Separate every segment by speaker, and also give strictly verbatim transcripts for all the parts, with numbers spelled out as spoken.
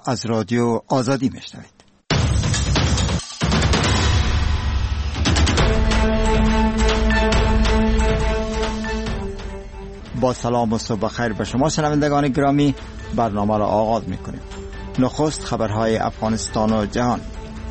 Speaker 1: از رادیو آزادی میشنوید. با سلام و صبح خیر به شما شنوندگان گرامی، برنامه را آغاز میکنیم. نخست خبرهای افغانستان و جهان.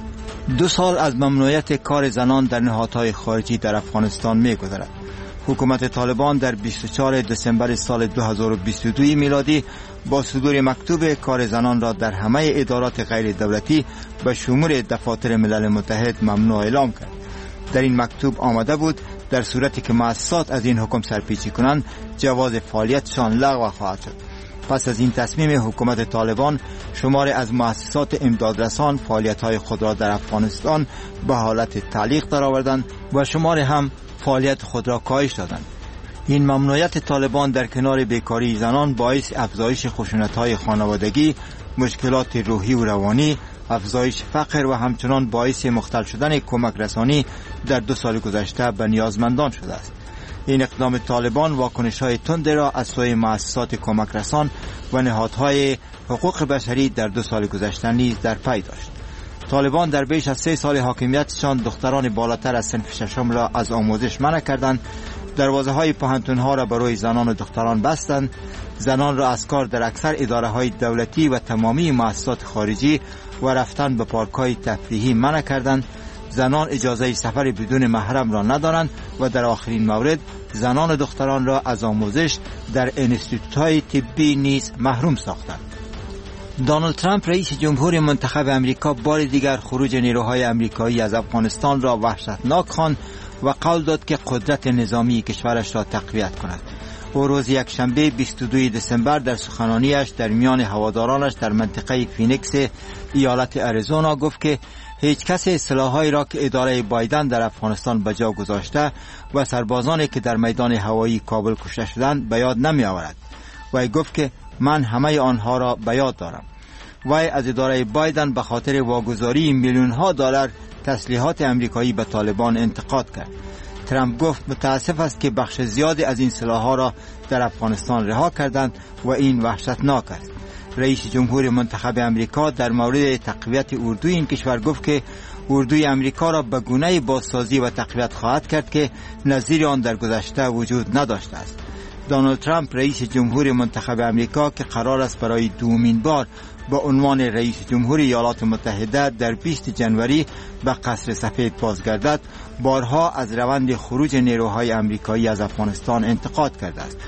Speaker 1: دو سال از ممنوعیت کار زنان در نهادهای خارجی در افغانستان میگذرد. حکومت طالبان در بیست و چهارم دسامبر سال دو هزار و بیست و دو میلادی با صدور مکتوب کار زنان را در همه ادارات غیر دولتی به شمول دفاتر ملل متحد ممنوع اعلام کرد. در این مکتوب آمده بود در صورتی که مؤسسات از این حکم سرپیچی کنند جواز فعالیتشان لغو خواهد شد. پس از این تصمیم حکومت طالبان، شماری از مؤسسات امدادرسان فعالیت‌های خود را در افغانستان به حالت تعلیق درآوردند و شماری هم فعالیت خود را کاهش دادند. این ممنوعیت طالبان در کنار بیکاری زنان باعث افزایش خشونت‌های خانوادگی، مشکلات روحی و روانی، افزایش فقر و همچنان باعث مختل شدن کمک رسانی در دو سال گذشته به نیازمندان شده است. این اقدام طالبان واکنش‌های تند را از سوی مؤسسات کمک رسان و نهادهای حقوق بشری در دو سال گذشته نیز در پی داشت. طالبان در بیش از سه سال حاکمیتشان دختران بالاتر از صنف ششم را از آموزش منع کردند، دروازه‌های پوهنتون‌ها را برای زنان و دختران بستند، زنان را از کار در اکثر اداره‌های دولتی و تمامی مؤسسات خارجی و رفتن به پارک‌های تفریحی منع کردند. زنان اجازه سفر بدون محرم را ندارند و در آخرین مورد زنان و دختران را از آموزش در انستیتوت‌های طبی نیز محروم ساختند. دونالد ترامپ رئیس جمهور منتخب امریکا بار دیگر خروج نیروهای امریکایی از افغانستان را وحشتناک خواند و قول داد که قدرت نظامی کشورش را تقویت کند. او روز یکشنبه بیست و دوم دسامبر در سخنرانیش در میان هوادارانش در منطقه فینیکس ایالت اریزونا گفت که هیچ کسی سلاح‌هایی را که اداره بایدن در افغانستان به جا گذاشته و سربازانی که در میدان هوایی کابل کشته شدند به یاد نمی آورد. وی گفت که من همه آنها را به یاد دارم. وی از اداره بایدن به خاطر واگذاری میلیون ها دلار تسلیحات امریکایی به طالبان انتقاد کرد. ترامپ گفت متاسف است که بخش زیادی از این سلاح‌ها را در افغانستان رها کردند و این وحشتناک است. رئیس جمهور منتخب امریکا در مورد تقویت اردوی این کشور گفت که اردوی امریکا را به گونه‌ای بازسازی و تقویت خواهد کرد که نظیر آن در گذشته وجود نداشته است. دونالد ترامپ رئیس جمهور منتخب امریکا که قرار است برای دومین بار با عنوان رئیس جمهور ایالات متحده در بیست جنوری به قصر سفید بازگردد، بارها از روند خروج نیروهای امریکایی از افغانستان انتقاد کرده است.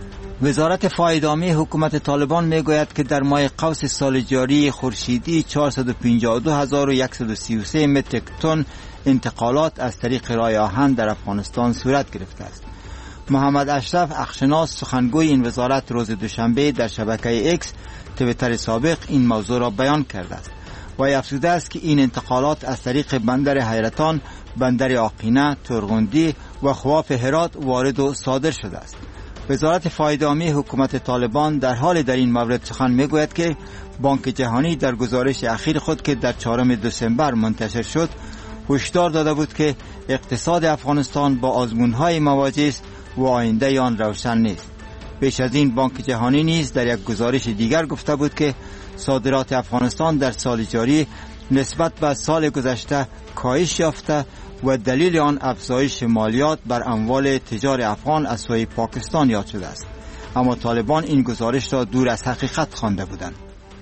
Speaker 1: وزارت فایدامی حکومت طالبان میگوید که در ماه قوس سال جاری خورشیدی چهارصد و پنجاه و دو هزار و صد و سی و سه متریک تن انتقالات از طریق راه آهن در افغانستان صورت گرفته است. محمد اشرف اخشناس سخنگوی این وزارت روز دوشنبه در شبکه اکس تویتر سابق این موضوع را بیان کرده است و افزوده است که این انتقالات از طریق بندر حیرتان، بندر آقینه، ترغندی و خواف هرات وارد و صادر شده است. وزارت فایدامی حکومت طالبان در حال در این مورد سخن میگوید که بانک جهانی در گزارش اخیر خود که در چهارم دسامبر منتشر شد هشدار داده بود که اقتصاد افغانستان با آزمون‌های مواجه است و آینده آن روشن نیست. پیش از این بانک جهانی نیز در یک گزارش دیگر گفته بود که صادرات افغانستان در سال جاری نسبت به سال گذشته کاهش یافته و دلیل آن افزایش مالیات بر اموال تجار افغان از سوی پاکستان یاد شده است. اما طالبان این گزارش را دور از حقیقت خوانده بودند.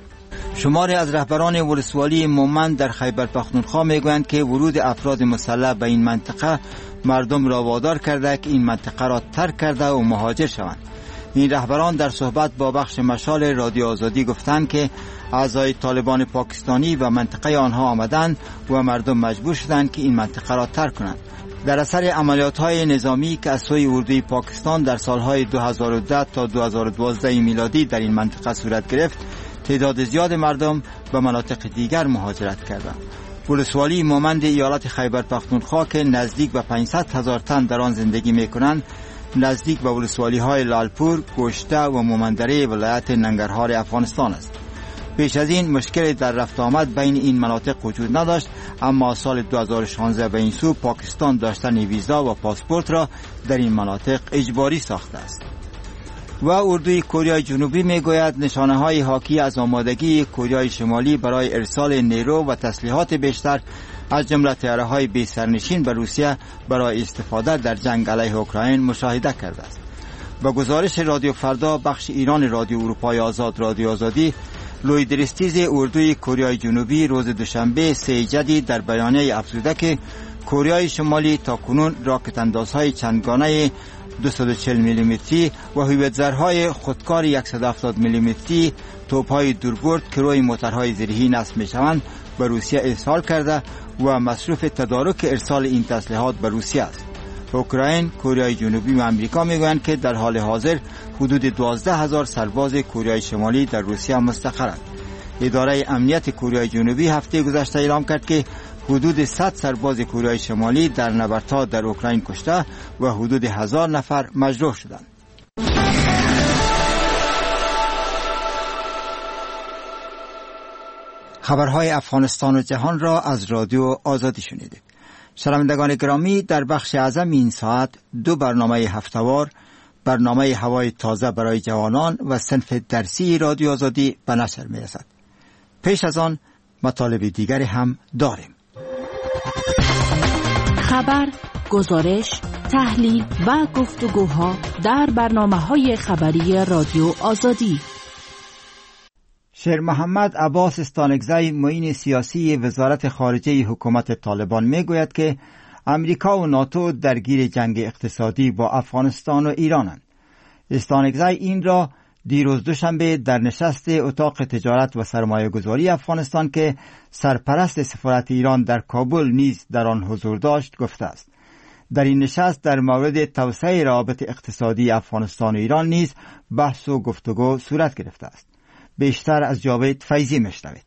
Speaker 1: شماری از رهبران ولسوالی مومند در خیبر پختونخوا میگویند که ورود افراد مسلح به این منطقه مردم را وادار کرده که این منطقه را ترک کرده و مهاجر شوند. این رهبران در صحبت با بخش مشال رادیو آزادی گفتند که اعضای طالبان پاکستانی و منطقه آنها آمدند و مردم مجبور شدند که این منطقه را ترک کنند. در اثر عملیات‌های نظامی که از سوی اردوی پاکستان در سالهای دو هزار و ده تا دو هزار و دوازده میلادی در این منطقه صورت گرفت، تعداد زیاد مردم به مناطق دیگر مهاجرت کردند. ولسوالی مومند ایالت خیبر پختونخوا که نزدیک به پانصد هزار تن در آن زندگی می‌کنند، نزدیک به ولسوالی‌های لالپور، گوشته و مومندره ولایت ننگرهار افغانستان است. پیش از این مشکلی در رفت آمد بین این مناطق وجود نداشت، اما سال دو هزار و شانزده به این سو پاکستان داشتن ویزا و پاسپورت را در این مناطق اجباری ساخته است. و اردوی کره جنوبی میگوید نشانه های حاکی از آمادگی کره شمالی برای ارسال نیرو و تسلیحات بیشتر از جمله طیاره‌های بی سرنشین به روسیه برای استفاده در جنگ علیه اوکراین مشاهده کرده است. با گزارش رادیو فردا بخش ایران رادیو اروپای آزاد رادیو آزادی، لوید ریستیز اردوی کره جنوبی روز دوشنبه سه جدید در بیانیه افزوده که کره شمالی تاکنون راکت اندازهای چندگانه دویست و چهل میلیمتری و هویتزرهای خودکار صد و هفتاد میلیمتری، توپ‌های دوربرد که روی موترهای زیرهی نصب می‌شوند به روسیه ارسال کرده و مصروف تدارک ارسال این تسلیحات به روسیه است. اوکراین، کره جنوبی و آمریکا میگویند که در حال حاضر حدود دوازده هزار سرباز کره شمالی در روسیه مستقرند. اداره امنیت کره جنوبی هفته گذشته اعلام کرد که حدود صد سرباز کره شمالی در نبردها در اوکراین کشته و حدود هزار نفر مجروح شدند. خبرهای افغانستان و جهان را از رادیو آزادی شنیدید. شنوندگان گرامی، در بخش اعظم این ساعت دو برنامه هفته‌وار، برنامه هوای تازه برای جوانان و صنف درسی رادیو آزادی به نشر می‌رسد. پیش از آن مطالب دیگری هم داریم.
Speaker 2: خبر، گزارش، تحلیل و گفتگوها در برنامه‌های خبری رادیو آزادی.
Speaker 1: شیر محمد عباس استانکزی، معین سیاسی وزارت خارجه حکومت طالبان میگوید که امریکا و ناتو درگیر جنگ اقتصادی با افغانستان و ایرانند. استانکزی این را دیروز دوشنبه در نشست اتاق تجارت و سرمایه گذاری افغانستان که سرپرست سفارت ایران در کابل نیز در آن حضور داشت گفته است. در این نشست در مورد توسعه روابط اقتصادی افغانستان و ایران نیز بحث و گفتگو صورت گرفته است. بیشتر از جاوید فیضی میشنوید.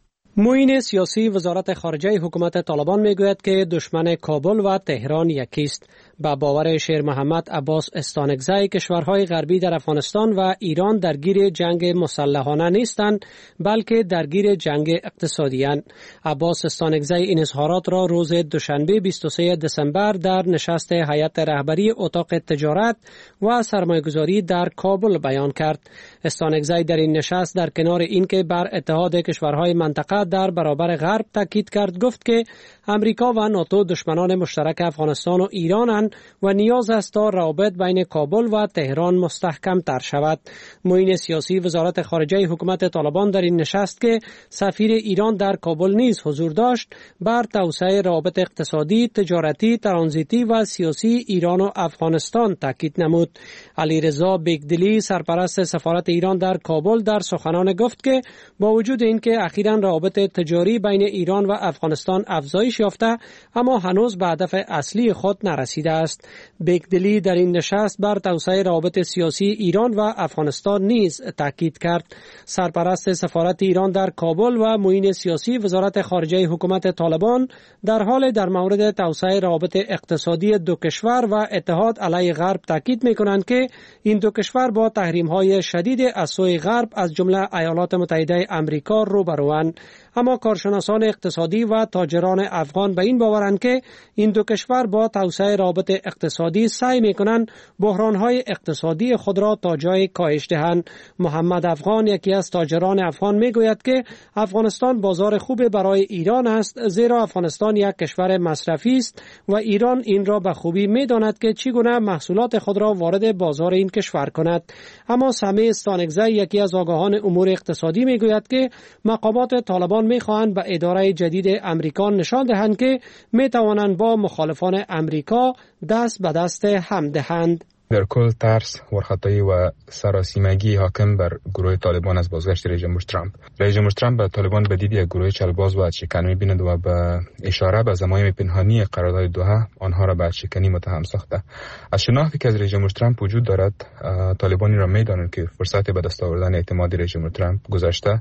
Speaker 3: معین سیاسی وزارت خارجه حکومت طالبان میگوید که دشمن کابل و تهران یکی است. با باور شیر محمد عباس استانکزی، کشورهای غربی در افغانستان و ایران درگیر جنگ مسلحانه نیستند، بلکه درگیر جنگ اقتصادی اند. عباس استانکزی این اظهارات را روز دوشنبه بیست و سوم دسامبر در نشست هیئت رهبری اتاق تجارت و سرمایه‌گذاری در کابل بیان کرد. استانکزی در این نشست در کنار اینکه بر اتحاد کشورهای منطقه در برابر غرب تاکید کرد، گفت که امریکا و ناتو دشمنان مشترک افغانستان و ایرانند و نیاز است تا روابط بین کابل و تهران مستحکم تر شود. معین سیاسی وزارت خارجه حکومت طالبان در این نشست که سفیر ایران در کابل نیز حضور داشت، بر توسعه روابط اقتصادی، تجارتی، ترانزیتی و سیاسی ایران و افغانستان تاکید نمود. علیرضا بیگدلی، سرپرست سفارت ایران در کابل، در سخنان گفت که با وجود اینکه اخیراً روابط تجاری بین ایران و افغانستان افزایش یافته، اما هنوز به هدف اصلی خود نرسیده است. بیگدلی در این نشست بر توسعه روابط سیاسی ایران و افغانستان نیز تاکید کرد. سرپرست سفارت ایران در کابل و معین سیاسی وزارت خارجه حکومت طالبان در حال در مورد توسعه روابط اقتصادی دو کشور و اتحاد علیه غرب تاکید می‌کنند که این دو کشور با تحریم‌های شدید از سوی غرب از جمله ایالات متحده آمریکا روبروند. اما کارشناسان اقتصادی و تاجران افغان به این باورند که این دو کشور با توسعه روابط اقتصادی سعی می‌کنند بحران‌های اقتصادی خود را تا جای کاهش دهند. محمد افغان، یکی از تاجران افغان، میگوید که افغانستان بازار خوب برای ایران است، زیرا افغانستان یک کشور مصرفی است و ایران این را به خوبی می‌داند که چگونه محصولات خود را وارد بازار این کشور کند. اما سمی استانکزی، یکی از آگاهان امور اقتصادی، میگوید که مقامات طالبان می‌خواهند به اداره جدید امریکا نشان دهند که می‌توانند با مخالفان امریکا دست به دست هم دهند.
Speaker 4: در کل ترس، ورخطایی و سراسیمگی حاکم بر گروه طالبان از بازگشت رئیس جمهور ترامپ. رئیس جمهور ترامپ به طالبان به دید یک گروه چلباز و ادشکن می‌بیند و به اشاره به زمایم پنهانی قرارداد دوحه آنها را به ادشکنی متهم ساخته. از شناختی که از رئیس جمهور ترامپ وجود دارد، طالبانی را می‌دانند که فرصت به دست آوردن اعتماد رئیس جمهور ترامپ گذشته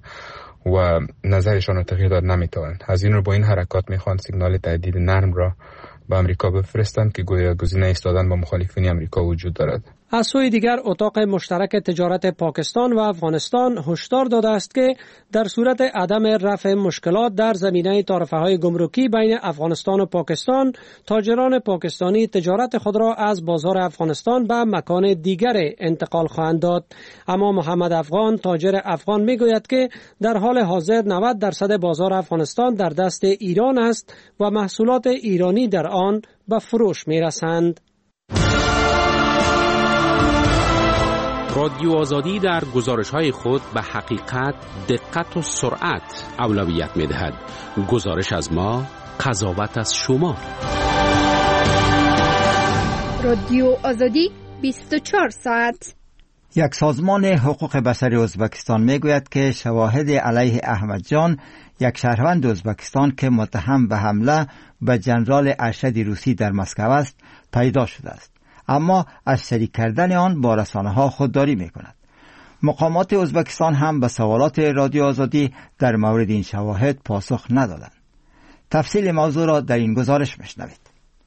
Speaker 4: و نظرشان را تغییر داد نمی‌توانند. از این رو با این حرکات می‌خواهند سیگنال تهدید نرم را به امریکا بفرستند که گویا گزینه ایستادن با مخالفین امریکا وجود دارد.
Speaker 3: از سوی دیگر اتاق مشترک تجارت پاکستان و افغانستان هشدار داده است که در صورت عدم رفع مشکلات در زمینه تعرفه‌های گمرکی بین افغانستان و پاکستان، تاجران پاکستانی تجارت خود را از بازار افغانستان به مکان دیگر انتقال خواهند داد. اما محمد افغان، تاجر افغان، میگوید که در حال حاضر نود درصد بازار افغانستان در دست ایران است و محصولات ایرانی در آن به فروش میرسند.
Speaker 5: رادیو آزادی در گزارش‌های خود به حقیقت، دقت و سرعت اولویت می‌دهد. گزارش از ما، قضاوت از شما.
Speaker 6: رادیو آزادی بیست و چهار ساعت.
Speaker 1: یک سازمان حقوق بشری ازبکستان میگوید که شواهد علیه احمد جان، یک شهروند ازبکستان که متهم به حمله به ژنرال ارشد روسی در مسکو است، پیدا شده است، اما از شریک کردن آن با رسانه‌ها خودداری می‌کند. مقامات ازبکستان هم به سوالات رادیو آزادی در مورد این شواهد پاسخ ندادند. تفصیل موضوع را در این گزارش میشنوید.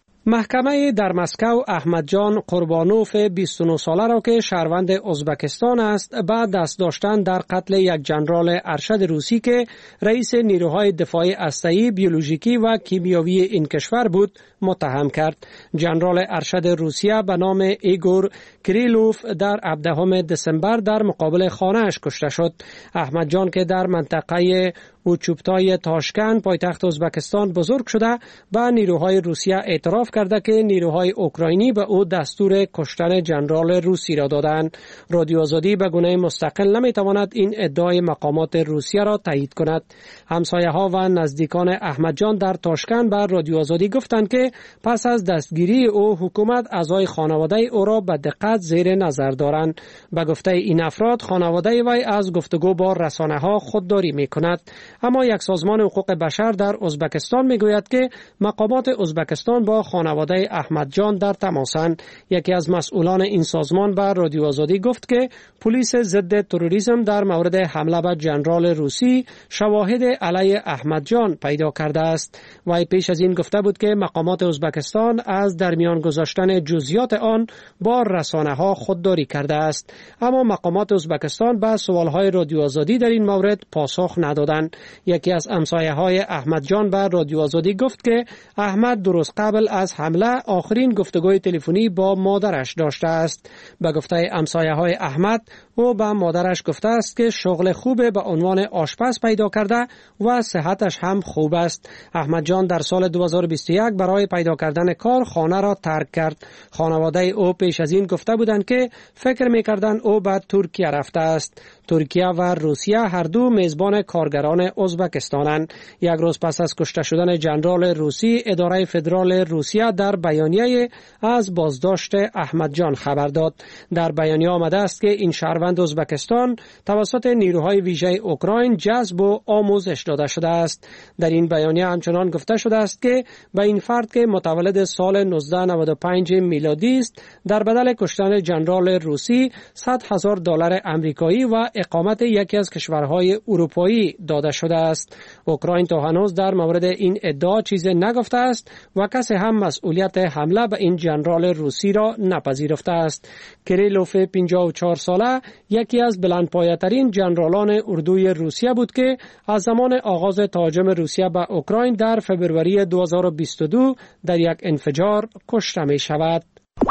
Speaker 3: محکمه در مسکو احمد جان قربانوف بیست و نه ساله را که شهروند ازبکستان است بعد دست داشتن در قتل یک ژنرال ارشد روسی که رئیس نیروهای دفاعی هسته‌ای، بیولوژیکی و کیمیاوی این کشور بود متهم کرد. ژنرال ارشد روسیه به نام ایگور کریلوف در هفدهم دسامبر در مقابل خانه‌اش کشته شد. احمد جان که در منطقه اوچوبتای تاشکند پایتخت ازبکستان بزرگ شده، به نیروهای روسیه اعتراف کرده که نیروهای اوکراینی به او دستور کشتن ژنرال روسی را دادند. رادیو آزادی به گونه مستقل نمیتواند این ادعای مقامات روسیه را تایید کند. همسایه‌ها و نزدیکان احمد جان در تاشکند به رادیو آزادی گفتند که پس از دستگیری او حکومت اعضای خانواده او را به دقت زیر نظر دارند. به گفته این افراد خانواده وی از گفتگو با رسانه‌ها خودداری می‌کند. اما یک سازمان حقوق بشر در ازبکستان میگوید که مقامات ازبکستان با خانواده احمد جان در تماسند. یکی از مسئولان این سازمان به رادیو آزادی گفت که پلیس ضد تروریسم در مورد حمله به ژنرال روسی شواهد علیه احمد جان پیدا کرده است. وی پیش از این گفته بود که مقامات ازبکستان از در میان گذاشتن جزئیات آن با رسانه‌ها خودداری کرده است. اما مقامات ازبکستان به سوال‌های رادیو آزادی در این مورد پاسخ ندادند. یکی از همسایه‌های احمد جان به رادیو آزادی گفت که احمد درست قبل از حمله آخرین گفتگوی تلفنی با مادرش داشته است. به گفته همسایه‌های احمد، او به مادرش گفته است که شغل خوب به عنوان آشپز پیدا کرده و صحتش هم خوب است. احمد جان در سال دو هزار و بیست و یک برای پیدا کردن کار خانه را ترک کرد. خانواده او پیش از این گفته بودند که فکر می‌کردند او به ترکیه رفته است. ترکیه و روسیه هر دو میزبان کارگران ازبکستانند. یک روز پس از کشته شدن ژنرال روسی، اداره فدرال روسیه در بیانیه از بازداشت احمد جان خبر داد. در بیانیه آمده است که این شهروند ازبکستان توسط نیروهای ویژه اوکراین جذب و آموزش داده شده است. در این بیانیه همچنان گفته شده است که به این فرد که متولد سال نوزده نود و پنج میلادی است، در بدل کشتن ژنرال روسی صد هزار دلار آمریکایی و اقامت یکی از کشورهای اروپایی داده شده است. اوکراین تا هنوز در مورد این ادعا چیزی نگفته است و کسی هم مسئولیت حمله به این ژنرال روسی را نپذیرفته است. کریلوف پنجاه و چهار ساله یکی از بلندپایه‌ترین ژنرالان اردوی روسیه بود که از زمان آغاز تهاجم روسیه به اوکراین در فبروری دو هزار و بیست و دو در یک انفجار کشته می شود.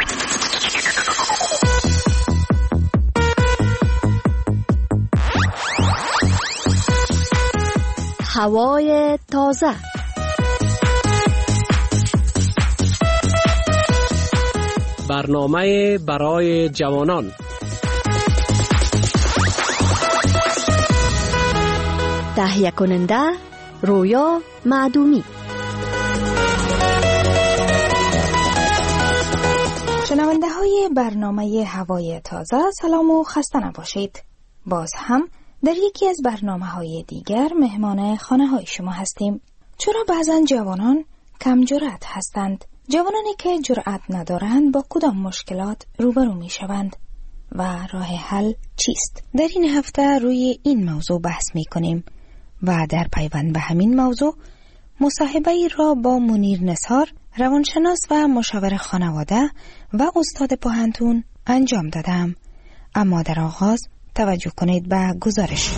Speaker 2: هوای تازه.
Speaker 3: برنامه برای جوانان.
Speaker 2: تهیه کننده رویا معدومی.
Speaker 6: شنونده های برنامه هوای تازه، سلام و خسته نباشید. باز هم در یکی از برنامه های دیگر مهمان خانه های شما هستیم. چرا بعضن جوانان کم جرأت هستند؟ جوانانی که جرأت ندارند با کدام مشکلات روبرو می شوند و راه حل چیست؟ در این هفته روی این موضوع بحث می کنیم و در پیوند به همین موضوع مصاحبه ای را با منیر نثار، روانشناس و مشاور خانواده و استاد پوهنتون انجام دادم. اما در آغاز توجه کنید به گزارش.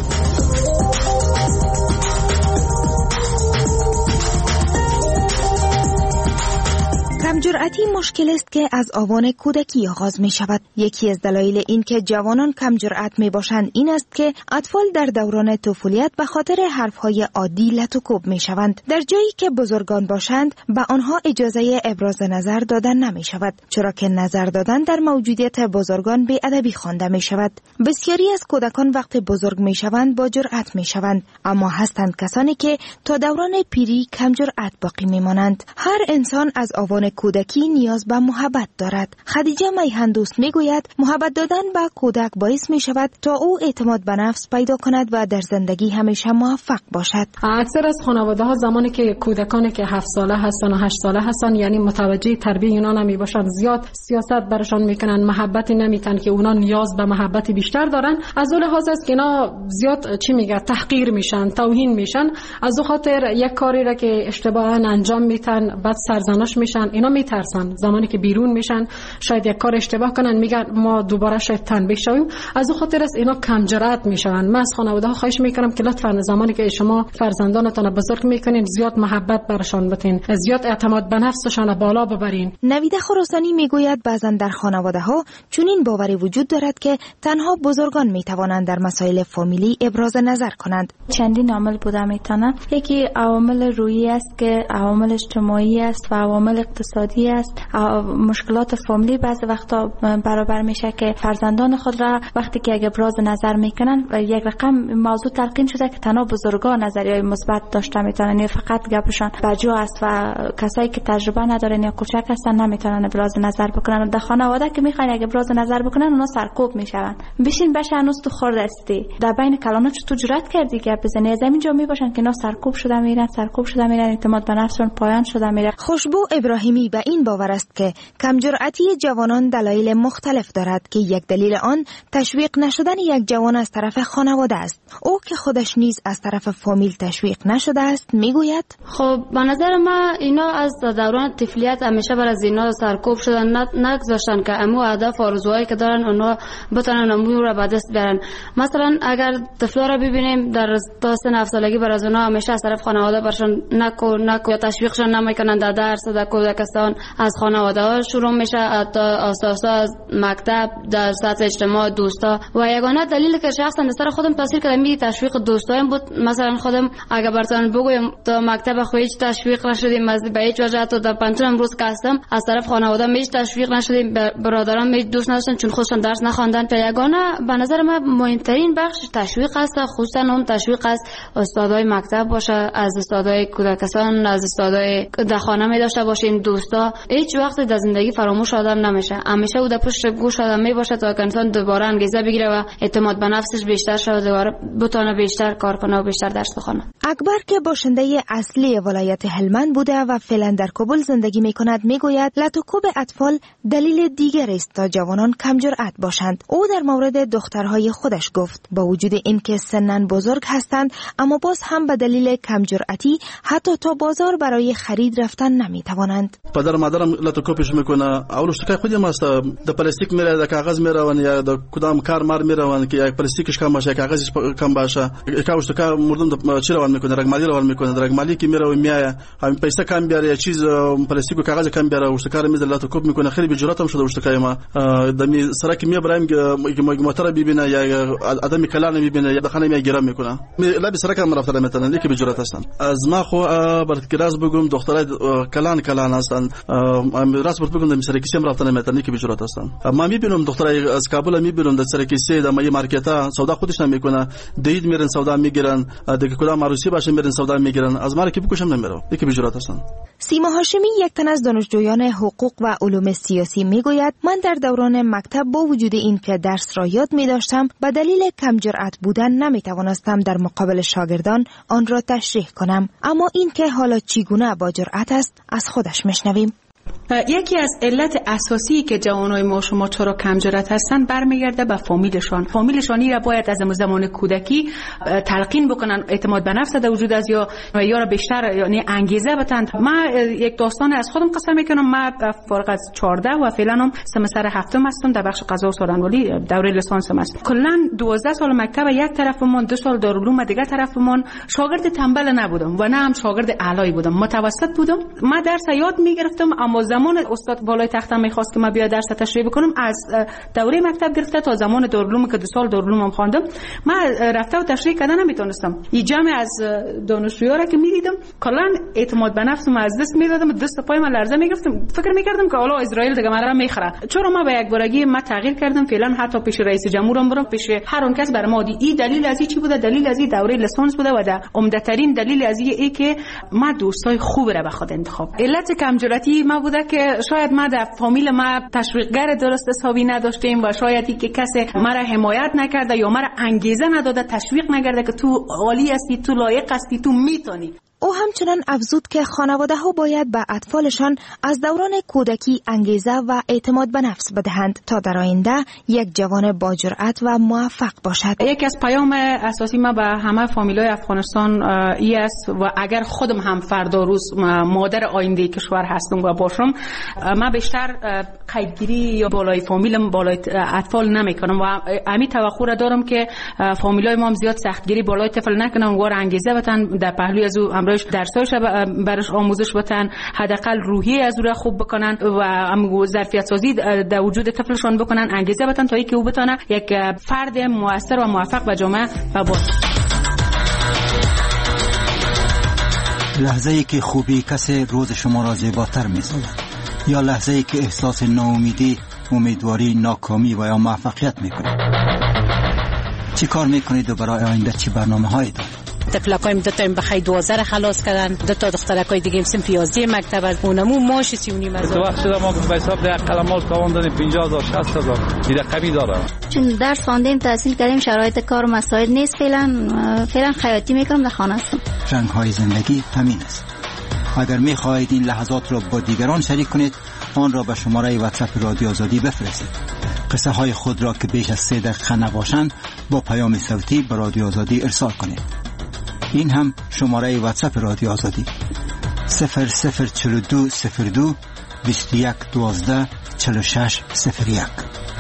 Speaker 6: کمجرأتی مشکل است که از آوان کودکی آغاز می شود. یکی از دلایل این که جوانان کمجرأت می باشند این است که اطفال در دوران طفولیت به خاطر حرفهای عادی لط و کوب می شوند. در جایی که بزرگان باشند به آنها اجازه ابراز نظر دادن نمی شود، چرا که نظر دادن در موجودیت بزرگان بی‌ادبی خوانده می شود. بسیاری از کودکان وقت بزرگ می شوند با جرأت می شوند، اما هستند کسانی که تا دوران پیری کمجرأت باقی می مانند. هر انسان از آوان کودکی نیاز به محبت دارد. خدیجه میهن دوست می گوید محبت دادن به کودک باعث می شود تا او اعتماد به نفس پیدا کند و در زندگی همیشه موفق باشد.
Speaker 7: اکثر از خانواده ها زمانی که کودکانی که هفت ساله هستن و هشت ساله هستن، یعنی متوجه تربیت اونا نمی باشن، زیاد سیاست برشان میکنن، محبتی نمیتن که اونا نیاز به محبت بیشتر دارن. از اون لحاظ است که اینا زیاد چی میگه تحقیر میشن، توهین میشن. از اون خاطر یک کاری را که اشتباها انجام میتن بعد سرزنش میشن، اینا میترسن زمانی که بیرون میشن شاید یک کار اشتباه کنن میگن ما دوباره شاید تنبیه شویم. از اون خاطر است اینا کم جرأت میشن. من از خانواده ها خواهش میکنم که لطفا زمانی که شما فرزندانتون بزرگ میکنین زیاد محبت برشان بتین، زیاد اعتماد به نفسشان بالا ببرین.
Speaker 6: نویده خراسانی میگوید بعضن در خانواده ها چنین باوری وجود دارد که تنها بزرگان میتوانند در مسائل فامیلی ابراز نظر کنند.
Speaker 8: چندین عامل بوده میتونه. یکی عوامل روحی است که عوامل اجتماعی است و عوامل اقتصادی است. مشکلات فامیلی بعضی وقتا برابر میشه که فرزندان خود را وقتی که ابراز نظر میکنن یک رقم موضوع تلقین شده که تنها بزرگان نظریه مثبت داشته میتونن، یا فقط گپشان بجو است و کسایی که تجربه ندارن یا کوچک هستن نمیتونن ابراز نظر بکنن. در خانواده که میخوان یک ابراز نظر بکنن اونا سرکوب میشون. بشین بشه هنوز تو خورد استی در بین کلامات تو جرأت کردی که بزنی، از همین جا میباشن که اینا سرکوب شده میرن سرکوب شده میرن اعتماد به نفسشون پایان شده میره.
Speaker 6: خوشبو ابراهیمی به این باور است که کمجرأتی جوانان دلایل مختلف دارد که یک دلیل آن تشویق نشدن یک جوان از طرف خانواده است. او که خودش نیز از طرف فامیل تشویق نشده است میگوید
Speaker 9: خب به نظر من اینا از دوران طفولیت همیشه بر از اینا سرکوب شدن، نگذاشتن که امو هدف و آرزوهایی که دارن اونا بتونن امو رو به دست بیارن. مثلا اگر طفلا رو ببینیم در تا سن هفت سالگی بر از اونا همیشه از طرف خانواده برشون نکو نکو تشویقشون نمیکنن در درس و در کودکستان از خانواده ها شروع میشه تا اساسا از مکتب در سطح اجتماع دوستا. و یگانه دلیل که شخصا در سر خودم تاثیر کرده می تشویق دوستایم بود. مثلا خودم اگه براتون بگویم تا مکتب خو هیچ تشویق نشدیم، از به هیچ وجه تا در پنجم امروز که هستم از طرف خانواده هیچ تشویق نشدیم، برادران هیچ دوست نداشتن چون خودشون درس نخواندن. تا یگانه به نظر من مهمترین بخش تشویق است، خصوصا اون تشویق از استادای مکتب باشه، از استادای کودکستان، از استادای در خانه می داشته باشین دوستا. هیچ وقت در زندگی فراموش آدم نمیشه، همیشه او در پشت گوش آدم می باشه تا انسان دوباره انگیزه بگیره و اعتماد به نفسش بیشتر شه، دوباره بتونه بیشتر کار کنه و بیشتر درس بخونه.
Speaker 6: اکبر که باشنده اصلی ولایت هلمند بوده و فعلا در کابل زندگی می کند میگوید لط و کوب اطفال دلیل دیگر است تا جوانان کم جرأت باشند. او در مورد دخترهای خودش گفت با وجود اینکه سنن بزرگ هستند اما باز هم به دلیل کم جرأتی حتی تا بازار برای خرید رفتن نمی توانند.
Speaker 10: پدر مادرم لط و کوبش میکنه. اولش که خودم است د پلاستیک میره، د کاغذ میره و یا د کدام کار مار میره و که یک پلاستیکش کم باشه، کاغذش کم باشه، کاوش که مردم د چی روان میکنه، رقمالی روان میکنه، رقمالی کی میره و میای هم پیسه کم بیاره، یا چیز پلاستیک و کاغذ کم بیاره، وشت کار میز لط و کوب میکنه. خیلی بجراتم شده وشت کایما د می سره کی میبرایم که موتور ببینه یا آدمی کلان میبینه یا دخانه میگیرم میکنه. لا بسره کم رفتن میتونن لیک بجرات هستن. از ما خو برکراز بگم دخترای کلان کلان هستن، راست بگم د سره کی سم رفتن میتونن لیک بجرات هستن. ما میبینم دخترای از کابل میبینم د سره کی سه د مای مارکتا سودا خودش نمیکنه، دید میرن سودا میگیرن، د کدام عروسی باشه میرن سودا میگیرن، از ما کی بکشم نمیره لیک بجرات هستن.
Speaker 6: سیما هاشمی یک تن از دانشجویان حقوق و علوم سیاسی میگوید من در دوران مکتب با وجود این که درس را یاد می داشتم به دلیل کم جرأت بودن نمی توانستم در مقابل شاگردان آن را تشریح کنم، اما این که حالا چگونه با جرأت است از خودش میشنویم.
Speaker 11: یکی از علت اساسی که جوانای ما شما چرا کم جرأت هستن برمیگرده به فامیلشان. فامیلشانی را باید از زمان کودکی تلقین بکنن اعتماد به نفس در وجود از یا یا را بیشتر یعنی انگیزه بدن. من یک داستان از خودم قصه میکنم. من فارغ از چهارده و فعلا هم سمستر هفتم هستم در بخش قضا و سخنوری، دوره لیسانسم است. کلا دوازده سال مکتب یک طرفمون، دو سال دارالعلوم دیگه طرفمون. شاگرد تنبل نبودم و نه هم شاگرد اعلایی بودم، متوسط بودم. من درس یاد میگرفتم، اما زمان استاد بالای تختم میخواست که من بیا درس تشریح بکنم از دوره مکتب گرفته تا زمان دارالعلوم که دو سال دارالعلوم هم خواندم، من رفته و تشریح کردن نمیتونستم. این جمع از دانشجوها را که میدیدم کلا اعتماد به نفسم از دست میدادم، دست پای من لرزه میگرفتم. فکر میکردم که حالا اسرائیل دیگه مرا میخره. چرا ما به یک بارگی ما تغییر کردم. فعلا حتی پیش رئیس جمهورم برم، پیش هر اون کس بر ما دی این دلیل از چی بوده، دلیل از این دوره لیسانس بوده و در عمده ترین دلیل از این که ما دوستای خوب را به خود انتخاب. علت کم جرأتی ما بوده که شاید ما در فامیل ما تشویقگر درست حسابی نداشتیم و شاید که کسی مرا حمایت نکرده یا مرا انگیزه نداده، تشویق نکرده که تو عالی هستی، تو لایق هستی، تو میتونی.
Speaker 6: او همچنان افزود که خانواده ها باید به اطفالشان از دوران کودکی انگیزه و اعتماد به نفس بدهند تا در آینده یک جوان با جرأت و موفق باشد.
Speaker 11: یکی از پیام اساسی ما به همه فامیلای افغانستان ای است و اگر خودم هم فردا روز مادر آینده کشور هستم و باشم، ما بیشتر قیدگیری یا بالای فامیلم بالای اطفال نمیکنم و امی توقع را دارم که فامیلای ما هم زیاد سختگیری بالای طفل نکنن و انگیزه بدن در پهلوی از او درسایش برش آموزش بتن، حداقل روحی از او را خوب بکنن و هم ظرفیت سازی در وجود طفلشون بکنن، انگیزه بدن تا اینکه او بتونه یک فرد موثر و موفق به جامعه باشه.
Speaker 1: لحظه ای که خوبی کسی روز شما را زیباتر می‌سازد یا لحظه ای که احساس ناامیدی، امیدواری، ناکامی و یا موفقیت می‌کنید. چی کار می‌کنید و برای آینده چی برنامه‌هایی دارید؟
Speaker 12: تفلکایم دو تا این بخی دوازده خلاص کردن، دو تا دخترکای دیگه سن پیازده مکتب از اونمو ماش سی و نیم هزار.
Speaker 13: تو وقت شده ما به حساب ده قلمال کاوندن پنجاه هزار شصت هزار این رقمی داره.
Speaker 14: چون درس خواندیم تحصیل کردیم شرایط کار و مسائل نیست، فعلا فعلا خیاطی میکنم در خانه هستم.
Speaker 1: رنگ‌های زندگی همین است. اگر می‌خواهید این لحظات را با دیگران شریک کنید، آن را به شماره واتساپ رادیو آزادی بفرستید. قصه های خود را که بیش از سه دقیقه نباشند با پیام صوتی به رادیو آزادی ارسال کنید. این هم شماره واتساپ رادیو آزادی صفر صفر چهل و دو صفر دو بیست و یک دوازده چهل و شش صفر یک.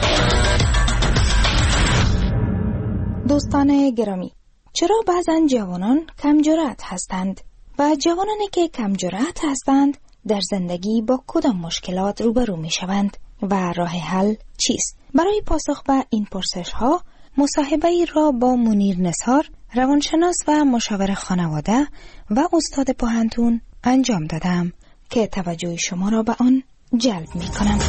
Speaker 6: دوستان گرامی، چرا بعضن جوانان کم جرأت هستند و جوانانی که کم جرأت هستند در زندگی با کدام مشکلات روبرو می شوند و راه حل چیست؟ برای پاسخ به این پرسش ها مصاحبه‌ای را با منیر نثار، روانشناس و مشاور خانواده و استاد پوهنتون انجام دادم که توجه شما را به آن جلب می کنم.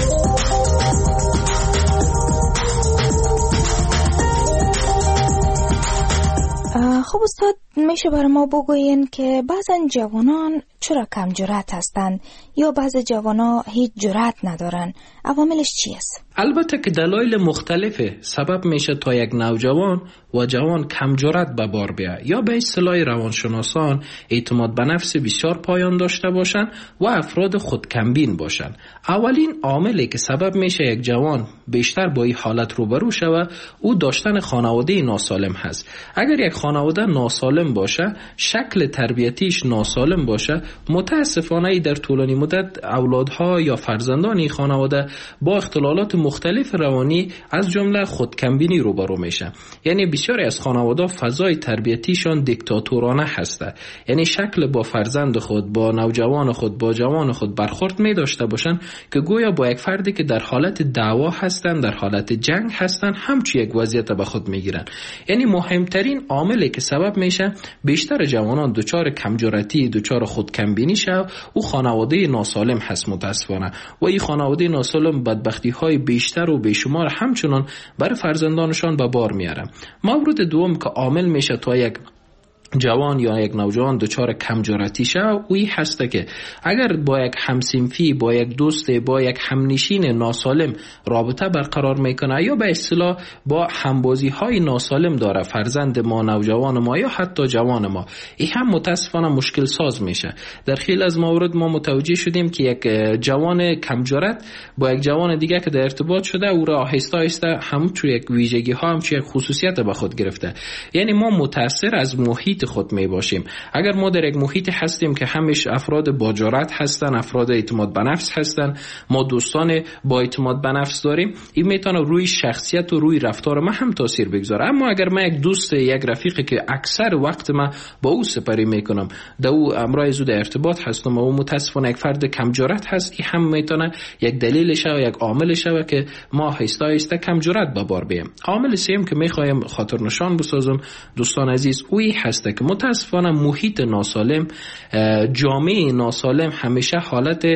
Speaker 6: خب استاد، میشه برای ما بگوین که بعضن جوانان چرا کم جرأت هستند یا بعض جوانا هیچ جرأت ندارن؟ عواملش چی است؟
Speaker 15: البته که دلایل مختلفه سبب میشه تا یک نوجوان و جوان کم جرأت به بار بیاید یا به اصطلاح روانشناسان اعتماد به نفس بسیار پایان داشته باشند و افراد خودکمبین باشند. اولین عاملی که سبب میشه یک جوان بیشتر با این حالت روبرو شود او داشتن خانواده ناسالم هست. اگر یک خانواده ناسالم باشه، شکل تربیتیش ناسالم باشه، متاسفانه در طولانی مدت اولادها یا فرزندان این خانواده با اختلالات مختلف روانی از جمله خودکمبینی روبرو میشه. یعنی بسیاری از خانواده فضای تربیتیشان دیکتاتورانه هسته، یعنی شکل با فرزند خود، با نوجوان خود، با جوان خود برخورد می داشته باشن که گویا با یک فردی که در حالت دعوا هستن، در حالت جنگ هستن، همچی یک وضعیت به خود میگیرن. یعنی مهمترین عاملی که سبب میشه بیشتر جوانان دچار کمجرأتی، دچار خودکمبینی شو او خانواده ناسالم هست متاسفانه و این خانواده ناسالم بدبختی های بیشتر و بیشمار همچنان برای فرزندانشان به بار میاره. مورد دوم که عامل میشه تا یک جوان یا یک نوجوان دچار کم جرأتی شه اوی هست که اگر با یک همسنفی، با یک دوست، با یک همنشین ناسالم رابطه برقرار میکنه یا به اصطلاح با همبازی های ناسالم داره، فرزند ما، نوجوان ما یا حتی جوان ما، این هم متاسفانه مشکل ساز میشه. در خیلی از موارد ما متوجه شدیم که یک جوان کم جرأت با یک جوان دیگه که در ارتباط شده او را آهسته آهسته هم چون یک ویژگی ها هم چون یک خصوصیت به خود گرفته. یعنی ما متاثر از محیط خود می باشیم. اگر ما در یک محیط هستیم که همش افراد با جرأت هستن، افراد اعتماد به نفس هستن، ما دوستان با اعتماد به نفس داریم، این میتونه روی شخصیت و روی رفتار ما هم تاثیر بگذاره. اما اگر من یک دوست، یک رفیقی که اکثر وقت ما با او سپری میکنم، در او امرای زود ارتباط هستم و او متاسفانه یک فرد کم جرأت هست، این هم میتونه یک دلیلش و یک عاملش و که ما آهسته آهسته کم جرأت به بار بیاریم. عامل سوم که میخوایم خاطر نشان بسازم دوستان عزیز، اوی هست که متاسفانه محیط ناسالم، جامعه ناسالم همیشه حالت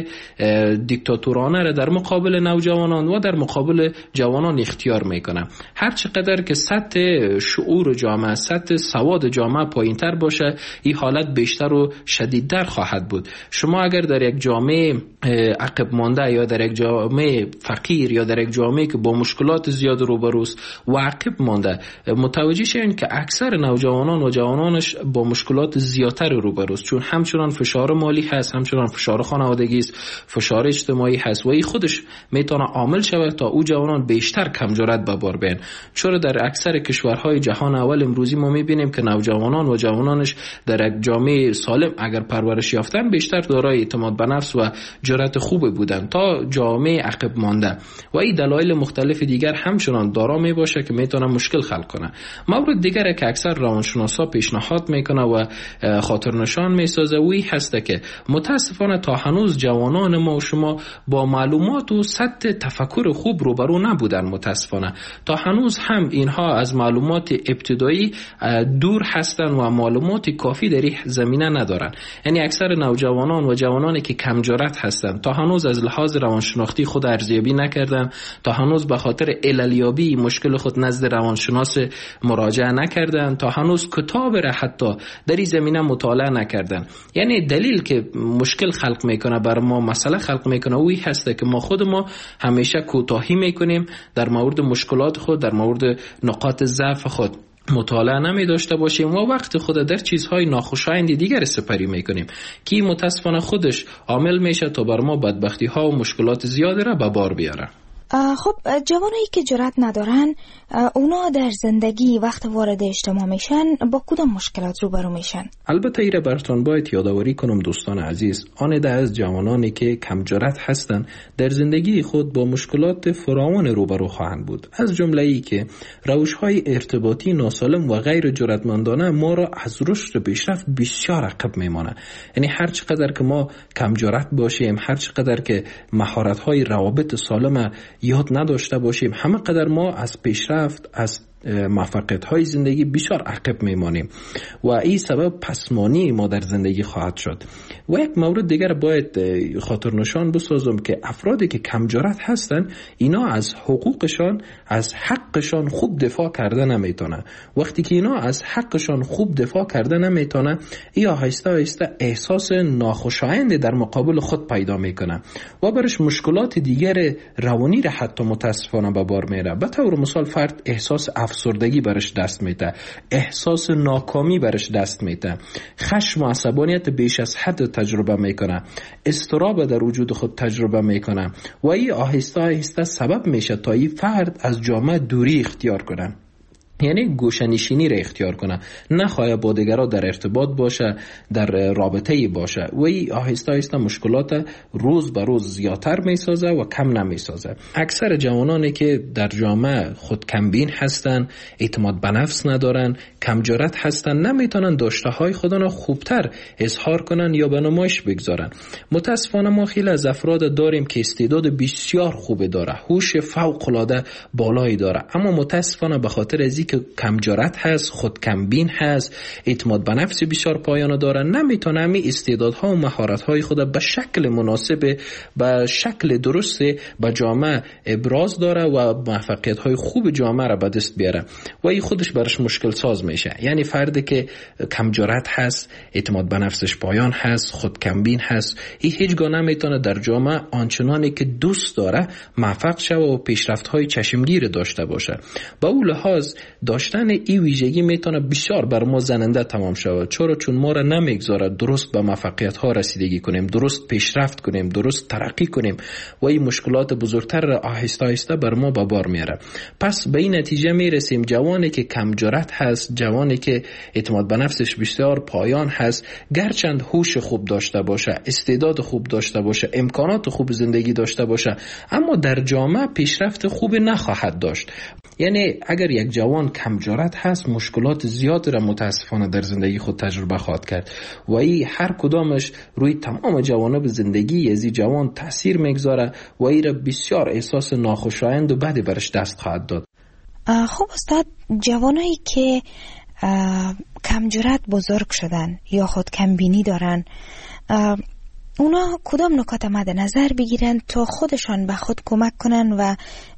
Speaker 15: دیکتاتورانه را در مقابل نوجوانان و در مقابل جوانان اختیار میکنه. هر چقدر که سطح شعور جامعه، سطح سواد جامعه پایینتر باشه، این حالت بیشتر و شدیدتر خواهد بود. شما اگر در یک جامعه عقب مانده یا در یک جامعه فقیر یا در یک جامعه که با مشکلات زیاد روبروست و عقب مانده متوجه شین که اکثر نوجوانان و جوانانش با مشکلات زیادتر روبروست، چون همچنان فشار مالی هست، همچنان فشار خانوادگی است، فشار اجتماعی هست و این خودش میتونه عامل شود تا او جوانان بیشتر کم جرأت به بار بیان. چرا در اکثر کشورهای جهان اول امروزی ما میبینیم که نوجوانان و جوانانش در یک جامعه سالم اگر پرورش یافتن بیشتر دارای اعتماد به نفس و جرأت خوب بودن تا جامعه عقب مانده و این دلایل مختلف دیگر همچنان دارا می باشه که میتونه مشکل خلق کنه. مورد دیگری که اکثر روانشناسا پیشنهاد میکنه و خاطر نشان میسازه وی هسته که متاسفانه تا هنوز جوانان ما و شما با معلومات و سطح تفکر خوب روبرو نبودن. متاسفانه تا هنوز هم اینها از معلومات ابتدایی دور هستن و معلومات کافی در این زمینه ندارن. یعنی اکثر نوجوانان و جوانانی که کم جرأت هستن تا هنوز از لحاظ روانشناختی خود ارزیابی نکردن، تا هنوز به خاطر عللیابی مشکل خود نزد روانشناس مراجعه نکردن، تا هنوز کتاب را حتی در این زمینه مطالعه نکردن. یعنی دلیل که مشکل خلق میکنه بر ما، مسئله خلق میکنه اوی هسته که ما خود ما همیشه کوتاهی میکنیم در مورد مشکلات خود، در مورد نقاط ضعف خود مطالعه نمی داشته باشیم و وقت خود در چیزهای ناخوشایند دیگر سپری میکنیم که متاسفانه خودش عامل میشه تا بر ما بدبختی ها و مشکلات زیادی را به بار بیاره.
Speaker 6: خب جوانایی که جرأت ندارن اونا در زندگی وقت وارد اجتماع میشن با کدام مشکلات روبرو میشن؟
Speaker 15: البته ایره براتون باید یادآوری کنم دوستان عزیز، آن ده از جوانانی که کم جرأت هستن در زندگی خود با مشکلات فراوان روبرو خواهند بود. از جمله ای که روش‌های ارتباطی ناسالم و غیر جرأتمندانه ما را از رشد و پیشرفت بسیار عقب میمانه. یعنی هر چقدر که ما کم جرأت باشیم، هر چقدر که مهارت‌های روابط سالم یاد نداشته باشیم، همه قدر ما از پیشرفت، از موفقیت های زندگی بسیار عقب میمانیم و این سبب پسمانی ما در زندگی خواهد شد. و یک مورد دیگر باید خاطر نشان بسازم که افرادی که کم جرأت هستن اینا از حقوقشان، از حقشان خوب دفاع کرده نمیتونه. وقتی که اینا از حقشان خوب دفاع کرده نمیتونه، ای آهسته آهسته احساس ناخوشایند در مقابل خود پیدا میکنه و برش مشکلات دیگر روانی را حتی متاسفانه به بار میاره. به طور مثال فرد احساس افسردگی برش دست میده، احساس ناکامی برش دست میده، خشم و عصبانیت بیش از حد تجربه میکنه، اضطراب در وجود خود تجربه میکنه و این آهسته آهسته سبب میشه تا این فرد از جامعه دوری اختیار کنه. یعنی گوشه‌نشینی را اختیار کنه، نخواه با دیگرها در ارتباط باشه، در رابطه‌ای باشه و این آهسته آهسته مشکلات روز به روز زیادتر میسازه و کم نمیسازه. اکثر جوانانی که در جامعه خود کمبین هستن، اعتماد به نفس ندارن، کم جرأت هستن، نمیتونن داشته های خودن را خوبتر اظهار کنن یا به نمایش بگذارن. متاسفانه ما خیلی از افراد داریم که استعداد بسیار خوبه داره، هوش فوق العاده بالایی داره، اما متاسفانه به خاطر از که کم جرأت هست، خود کمبین هست، اعتماد به نفس بسیار پایانه داره، نمیتونه همین استعدادها و مهارت‌های خود به شکل مناسب، به شکل درست به جامعه ابراز داره و موفقیت‌های خوب جامعه را به دست بیاره و این خودش برش مشکل ساز میشه. یعنی فردی که کم جرأت هست، اعتماد به نفسش پایان هست، خود کمبین هست، این هیچگاه نمیتونه در جامعه آنچنانی که دوست داره موفق شه و پیشرفت‌های چشمگیر داشته باشه. با اون لحاظ داشتن این ویژگی میتونه بسیار بر ما زننده تمام شود، چرا چون ما را نمیگذاره درست به موفقیت‌ها رسیدگی کنیم، درست پیشرفت کنیم، درست ترقی کنیم و این مشکلات بزرگتر را آهسته آهسته بر ما به بار میاره. پس به این نتیجه میرسیم جوانی که کم جرأت هست، جوانی که اعتماد به نفسش بسیار پایان هست، گرچند هوش خوب داشته باشه، استعداد خوب داشته باشه، امکانات خوب زندگی داشته باشه، اما در جامعه پیشرفت خوب نخواهد داشت. یعنی اگر یک جوان کم جرأت هست، مشکلات زیاد را متاسفانه در زندگی خود تجربه خواهد کرد و این هر کدامش روی تمام جوانب زندگی از این جوان تاثیر میگذاره و این را بسیار احساس ناخوشایند و بدی برش دست خواهد داد.
Speaker 6: خب استاد، جوانایی که کم جرأت بزرگ شدن یا خود کمبینی دارن، اونا کدام نکات مد نظر بگیرن تا خودشان به خود کمک کنن و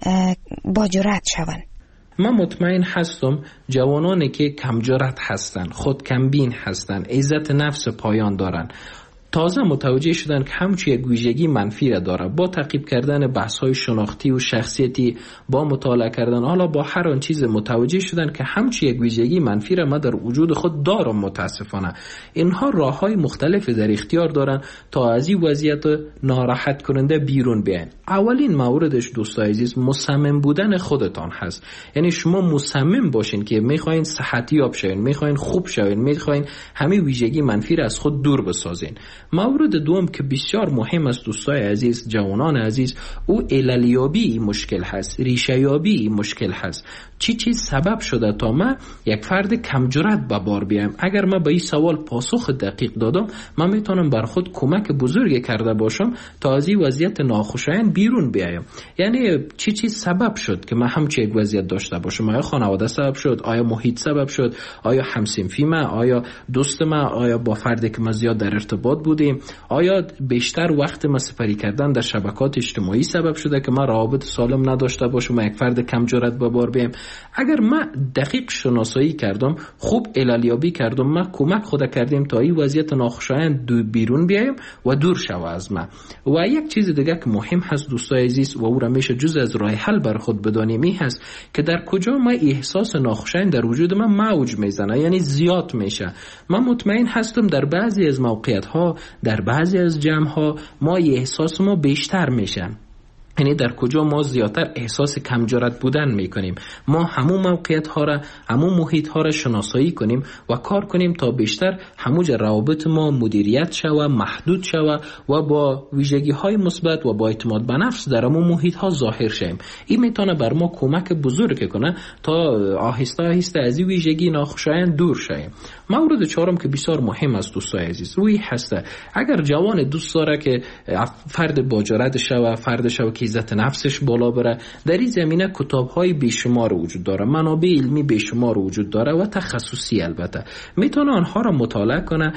Speaker 6: با جرأت شون؟
Speaker 15: من مطمئن هستم جوانانی که کم جرأت هستن، خود کمبین هستن، عزت نفس پایان دارن، تازه متوجه شدن که همچی یک ویژگی منفی را داره. با تعقیب کردن بحث‌های شناختی و شخصیتی، با مطالعه کردن، حالا با هر آن چیز متوجه شدن که همچی یک ویژگی منفی را ما در وجود خود دارم. متاسفانه اینها راه‌های مختلفی در اختیار دارن تا از این وضعیت ناراحت کننده بیرون بیاین. اولین موردش دوستای عزیز مصمم بودن خودتان هست. یعنی شما مصمم باشین که میخواین صحتیاب شوین، میخواین خوب شوین، میخواین همین ویژگی منفی را از خود دور بسازین. مورد دوم که بسیار مهم است دوستای عزیز، جوانان عزیز، او عللیابی مشکل هست، ریشه‌یابی مشکل هست. چی چیز سبب شده تا من یک فرد کم جرأت به بار بیام؟ اگر من به این سوال پاسخ دقیق دادم، من میتونم بر خود کمک بزرگی کرده باشم تا از این وضعیت ناخوشایند بیرون بیایم. یعنی چی چیز سبب شد که من همچین یک وضعیت داشته باشم؟ آیا خانواده سبب شد؟ آیا محیط سبب شد؟ آیا همسنفی من؟ آیا دوست من؟ آیا با فردی که من زیاد در ارتباط بودیم؟ آیا بیشتر وقت ما سپری کردن در شبکات اجتماعی سبب شده که من روابط سالم نداشته باشم و یک فرد کم جرأت به بار بیام؟ اگر من دقیق شناسایی کردم، خوب عللیابی کردم، من کمک خود کردیم تا این وضعیت ناخوشایند بیرون بیایم و دور شوه از من. و یک چیز دیگه که مهم هست دوستای عزیز و او را میشه جز از راه حل بر خود بدانیم، این هست که در کجا ما احساس ناخوشایند در وجود من موج میزنه، یعنی زیاد میشه. من مطمئن هستم در بعضی از موقعیت ها، در بعضی از جمع ها ما احساس ما بیشتر میشن. یعنی در کجا ما زیادتر احساس کم جرأت بودن میکنیم. ما همون موقعیت ها را، همون محیط ها را شناسایی کنیم و کار کنیم تا بیشتر هموج روابط ما مدیریت شوه، محدود شوه و با ویژگی های مثبت و با اعتماد به نفس در همون محیط ها ظاهر شیم. این میتونه بر ما کمک بزرگ کنه تا آهسته آهسته از این ویژگی ناخوشایند دور شیم. مورد چهارم که بسیار مهم است دوستای عزیز، روی هسته. اگر جوان دوست داره که فرد با جرأت شوه، فرد شوه که عزت نفسش بالا بره، در این زمینه کتاب‌های بیشمار وجود داره، منابع علمی بیشمار وجود داره و تخصصی البته. میتونه آنها را مطالعه کنه،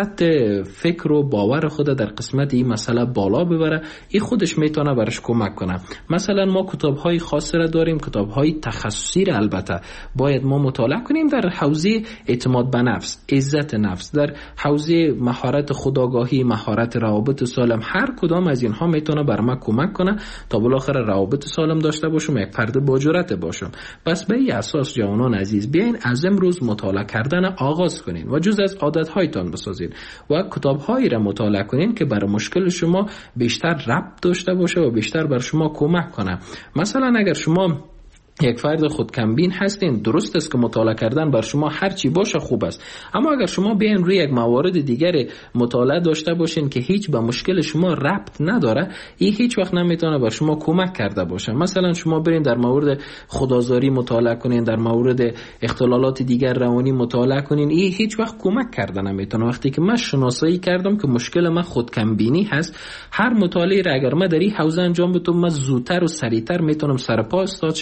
Speaker 15: سطح فکر و باور خود در قسمت این مسئله بالا ببره. این خودش میتونه برش کمک کنه. مثلا ما کتاب‌های خاص را داریم، کتاب‌های تخصصی را البته باید ما مطالعه کنیم در حوزه اعتماد به نفس، عزت نفس، در حوزه مهارت خودآگاهی، مهارت روابط سالم. هر کدام از اینها میتونه بر ما کمک کنه تا بالاخره روابط سالم داشته باشم، یک فرد با جرأت باشم. پس به این اساس جوانان عزیز بیاین از امروز مطالعه کردن آغاز کنین و جز از عادت‌هایتان بسازین و کتاب‌هایی را مطالعه کنین که برای مشکل شما بیشتر ربط داشته باشه و بیشتر بر شما کمک کنه. مثلا اگر شما یک فرد خود کمبین هستین، درست است که مطالعه کردن بر شما هر چی باشه خوب است، اما اگر شما بیاین روی یک موارد دیگر مطالعه داشته باشین که هیچ به مشکل شما ربط نداره، این هیچ وقت نمیتونه بر شما کمک کرده باشه. مثلا شما برین در مورد خودآزاری مطالعه کنین، در مورد اختلالات دیگر روانی مطالعه کنین، این هیچ وقت کمک کرده نمیتونه. وقتی که من شناسایی کردم که مشکل من خود کمبینی هست، هر مطالعه را اگر من در این حوزه انجام بدم، من زودتر و سریعتر میتونم سر پا استاد شم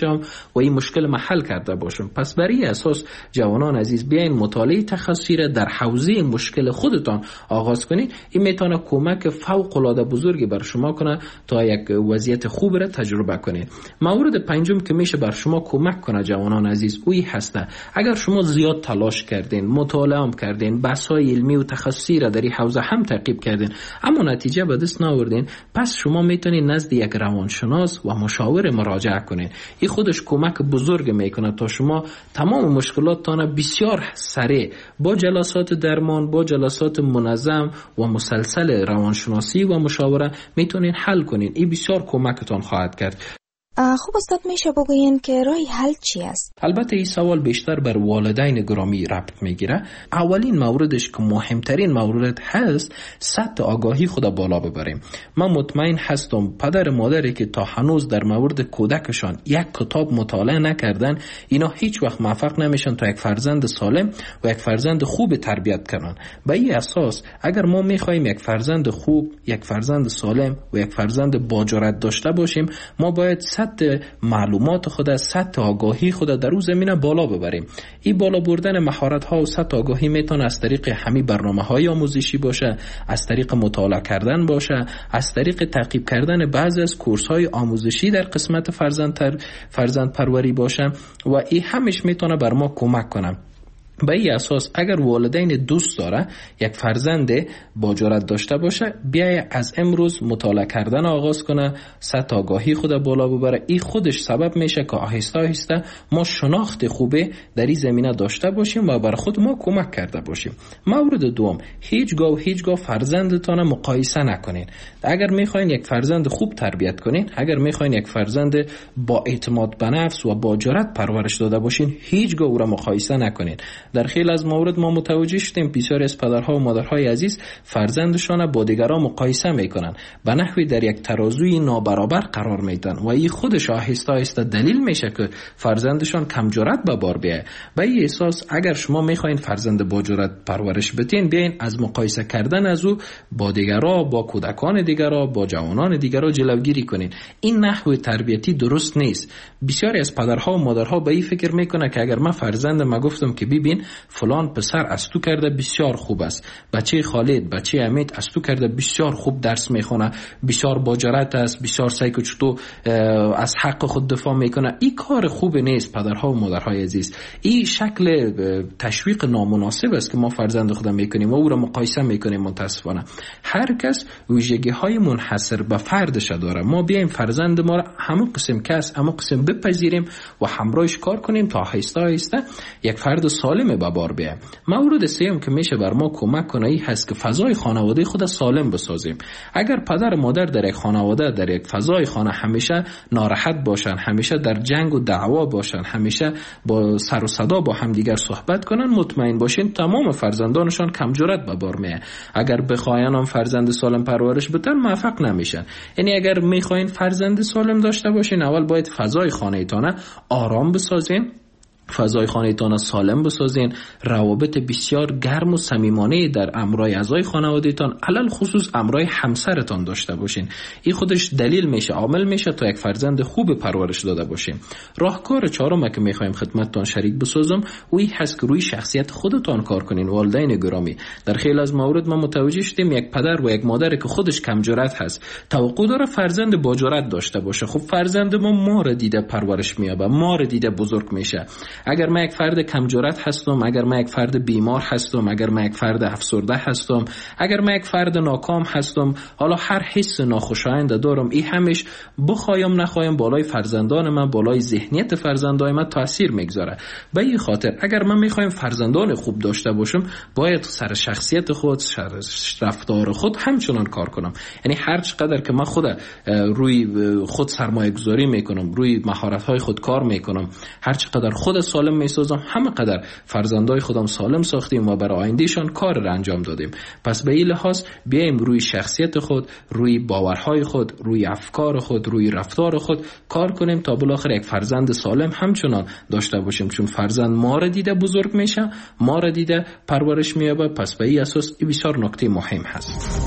Speaker 15: و این مشکل ما حل کرده باشیم. پس برای اساس جوانان عزیز بیاین مطالعه تخصصی را در حوزه مشکل خودتان آغاز کنید. این میتونه کمک فوق العاده بزرگی بر شما کنه تا یک وضعیت خوب را تجربه کنید. مورد پنجم که میشه بر شما کمک کنه جوانان عزیز اوی هسته اگر شما زیاد تلاش کردین، مطالعه هم کردین، بحث‌های علمی و تخصصی را در این حوزه هم تعقیب کردین اما نتیجه به دست نآوردین، پس شما میتونید نزد یک روانشناس و مشاور مراجعه کنید. این خودش کمک بزرگ میکنه تا شما تمام مشکلاتتان بسیار سریع با جلسات درمان، با جلسات منظم و مسلسل روانشناسی و مشاوره میتونید حل کنید. این بسیار کمکتان خواهد کرد.
Speaker 6: خوب استاد میشه بگوین که راه حل چی است؟
Speaker 15: البته این سوال بیشتر بر والدین گرامی ربط میگیره. اولین موردش که مهمترین مورد هست سطح آگاهی خود بالا ببریم. من مطمئن هستم پدر مادری که تا هنوز در مورد کودکشان یک کتاب مطالعه نکردن اینا هیچ وقت موفق نمیشن تا یک فرزند سالم و یک فرزند خوب تربیت کنن. به این اساس اگر ما میخوایم یک فرزند خوب، یک فرزند سالم و یک فرزند با جرأت داشته باشیم ما باید سطح معلومات خود، سطح آگاهی خود در اون زمینه بالا ببریم. این بالا بردن مهارت ها و سطح آگاهی میتونه از طریق همین برنامه های آموزشی باشه، از طریق مطالعه کردن باشه، از طریق تعقیب کردن بعضی از کورس های آموزشی در قسمت فرزند تر فرزند پروری باشه و این همش میتونه بر ما کمک کنه. به این اساس اگر والدین دوست داره یک فرزند با جرأت داشته باشه بیای از امروز مطالعه کردن آغاز کنه، سطح آگاهی خود بالا ببره. این خودش سبب میشه که آهسته آهسته ما شناخت خوبه در این زمینه داشته باشیم و بر خود ما کمک کرده باشیم. مورد دوم، هیچگاه و هیچگاه فرزندتان مقایسه نکنین. اگر میخواین یک فرزند خوب تربیت کنین، اگر میخواین یک فرزند با اعتماد به نفس و با جرأت پرورش داده باشین هیچگاه او را مقایسه نکنین. در خیلی از موارد ما متوجه شدیم بسیاری از پدرها و مادرهای عزیز فرزندشان با دیگران مقایسه میکنن، به نحوی در یک ترازوی نابرابر قرار میدن و این خودش آهسته آهسته دلیل میشه که فرزندشان کم جرأت به بار بیایه. به این اساس اگر شما میخواین فرزند با جرأت پرورش بدین بیاین از مقایسه کردن از او با دیگران، با کودکان دیگران، با جوانان دیگران جلوگیری کنین. این نحو تربیتی درست نیست. بسیاری از پدرها و مادرها به این فکر میکنه که اگر من فرزندم گفتم که ببین فلان پسر از تو کرده بسیار خوب است، بچه خالد، بچه امید از تو کرده بسیار خوب درس میخونه، بسیار با جرأت است، بسیار سعی که چطور از حق خود دفاع میکنه. این کار خوب نیست پدرها و مادرهای عزیز. این شکل تشویق نامناسب است که ما فرزند خودم میکنیم و او را مقایسه میکنیم. متاسفانه هر کس ویژگی های منحصر به فردش داره. ما بیایم فرزند ما را همون قسم کس همون قسم بپذیریم و همراهش کار کنیم تا آهسته آهسته یک فرد سالم به بار بیایم. مورد سوم که میشه بر ما کمک کنه این هست که فضای خانواده خود سالم بسازیم. اگر پدر مادر در یک خانواده در یک فضای خانه همیشه ناراحت باشن، همیشه در جنگ و دعوا باشن، همیشه با سر و صدا با همدیگر صحبت کنن، مطمئن باشین تمام فرزندانشان کم جرأت به بار میاد. اگر بخواین هم فرزند سالم پرورش بدن موفق نمیشن. یعنی اگر میخواین فرزند سالم داشته باشین اول باید فضای خانه‌تان آرام بسازین، فضای خانه‌تان سالم بسازین، روابط بسیار گرم و صمیمانه در امرای اعضای خانواده‌تان علل خصوص امرای همسرتان داشته باشین. این خودش دلیل میشه، عامل میشه تا یک فرزند خوب پرورش داده باشین. راهکار چهارم که میخوایم خدمتتان شریک بسازم اوی هست که روی شخصیت خودتان کار کنین. والدین گرامی، در خیلی از موارد ما متوجه شدیم یک پدر و یک مادر که خودش کم جرأت هست توقع داره فرزند با جرأت داشته باشه. خب فرزند ما ما را دیده پرورش میابه، ما را دیده بزرگ میشه. اگر من یک فرد کم جرأت هستم، اگر من یک فرد بیمار هستم، اگر من یک فرد افسرده هستم، اگر من یک فرد ناکام هستم، حالا هر حس ناخوشایند دارم، این همش بخوایم نخوایم بالای فرزندان من، بالای ذهنیت فرزندان من تاثیر میگذاره. به این خاطر اگر من میخوایم فرزندان خوب داشته باشم باید سر شخصیت خود، سر رفتار خود همچنان کار کنم. یعنی هر چقدر که من خود روی خود سرمایه گذاری میکنم، روی مهارت های خود کار میکنم، هر چقدر خود سالم میسازم همه قدر فرزندای خودم سالم ساختیم و برای آیندهشان کار را انجام دادیم. پس به این لحاظ بیایم روی شخصیت خود، روی باورهای خود، روی افکار خود، روی رفتار خود کار کنیم تا بالاخره یک فرزند سالم همچنان داشته باشیم. چون فرزند ما را دیده بزرگ میشه، ما را دیده پرورش مییابه. پس به این اساس این بسیار نکته مهم هست.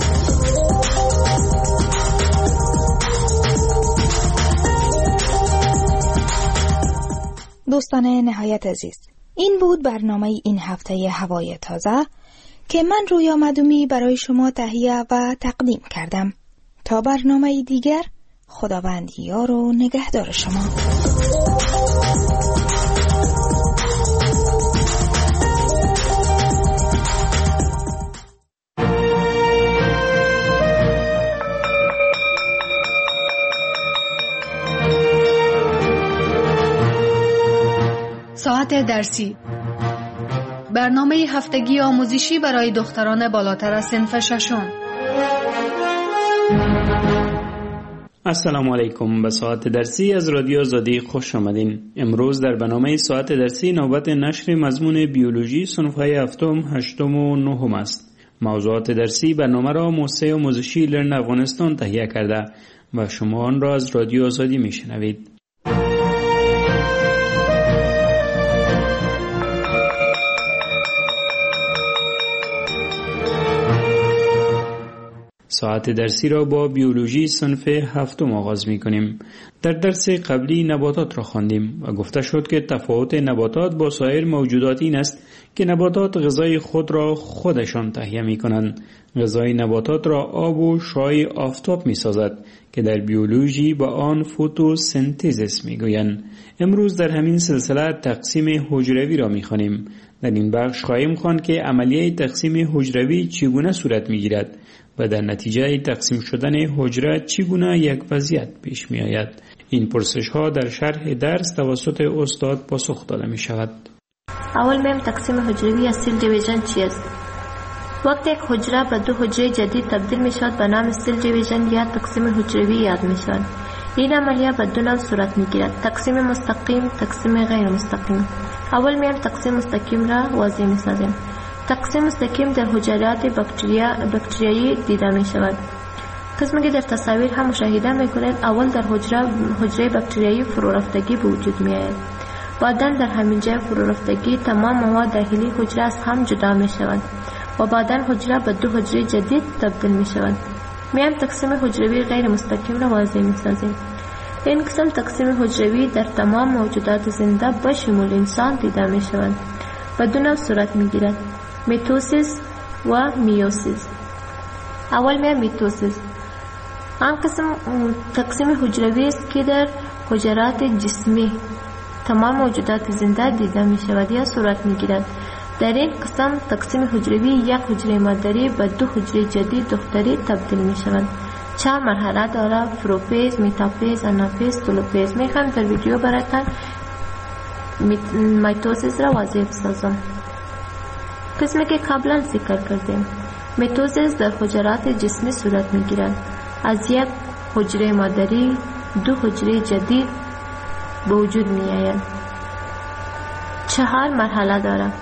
Speaker 6: دوستان نهایت عزیز، این بود برنامه این هفته هوای تازه که من رویا مدومی برای شما تهیه و تقدیم کردم. تا برنامه دیگر، خداوند یار و نگهدار شما.
Speaker 16: ساعت درسی، برنامه هفتگی آموزشی برای دختران بالاتر از صنف ششم.
Speaker 17: السلام علیکم. به ساعت درسی از رادیو آزادی خوش آمدین. امروز در برنامه ساعت درسی نوبت نشر مضمون بیولوژی صنف‌های هفتم، هشتم و نهم است. موضوعات درسی برنامه را موسسه آموزشی لرن افغانستان تهیه کرده و شما آن را از رادیو آزادی میشنوید. ساعت درسی را با بیولوژی صنف هفتم آغاز می کنیم. در درس قبلی نباتات را خواندیم و گفته شد که تفاوت نباتات با سایر موجودات این است که نباتات غذای خود را خودشان تهیه می کنند. غذای نباتات را آب و شعاع آفتاب می سازد که در بیولوژی با آن فتوسنتزیس می گویند. امروز در همین سلسله تقسیم حجروی را می خوانیم. در این بخش خواهیم خواند که عملیه تقسیم حجروی چگونه صورت می گیرد و در نتیجه تقسیم شدن حجره چگونه یک وضعیت پیش می آید. این پرسش ها در شرح درس توسط استاد پاسخ داده می شود.
Speaker 18: اول میم تقسیم حجروی یا سیل دیویژن چی است؟ وقتی یک حجره به دو حجره جدید تبدیل می شود به نام سیل دیویژن یا تقسیم حجروی یاد می شود. این عملیه به دو نوع صورت می گیرد: تقسیم مستقیم، تقسیم غیر مستقیم. اول میم تقسیم مستقیم را واضح می سازیم. تقسیم مستقیم در حجرات بکتریا بکتریایی دیده می شود. قسمی که در تصاویر هم مشاهده می کنید، اول در حجره حجره بکتریایی فرورفتگی به وجود می آید. بعدا در همین جای فرورفتگی تمام مواد داخلی حجره از هم جدا می شود و بعدا حجره به دو حجره جدید تبدیل می شود. میان تقسیم حجروی غیر مستقیم را واضح می سازیم. این قسم تقسیم حجروی در تمام موجودات زنده به شمول انسان دیده می شود. به دو نوع صورت می گیرد: میتوسیس و میوسیس. اول میان میتوسیس. آن قسم تقسیم حجروی است که در حجرات جسمی تمام موجودات زنده دیده می شود یا صورت می گیرد. در این قسم تقسیم حجروی یک حجره مادری به دو حجره جدید دختری تبدیل می شود. چهار مرحله دارد: پروفیز، میتافیز، آنافیز، تولوفیز. می خواهم در ویدیو براتان میتوسیس را واضح بسازم. قسمی که قبلا ذکر کردیم، میتوسیس در حجرات جسمی صورت می گیرد. از یک حجره مادری دو حجره جدید به وجود می آید. چهار مرحله دارد.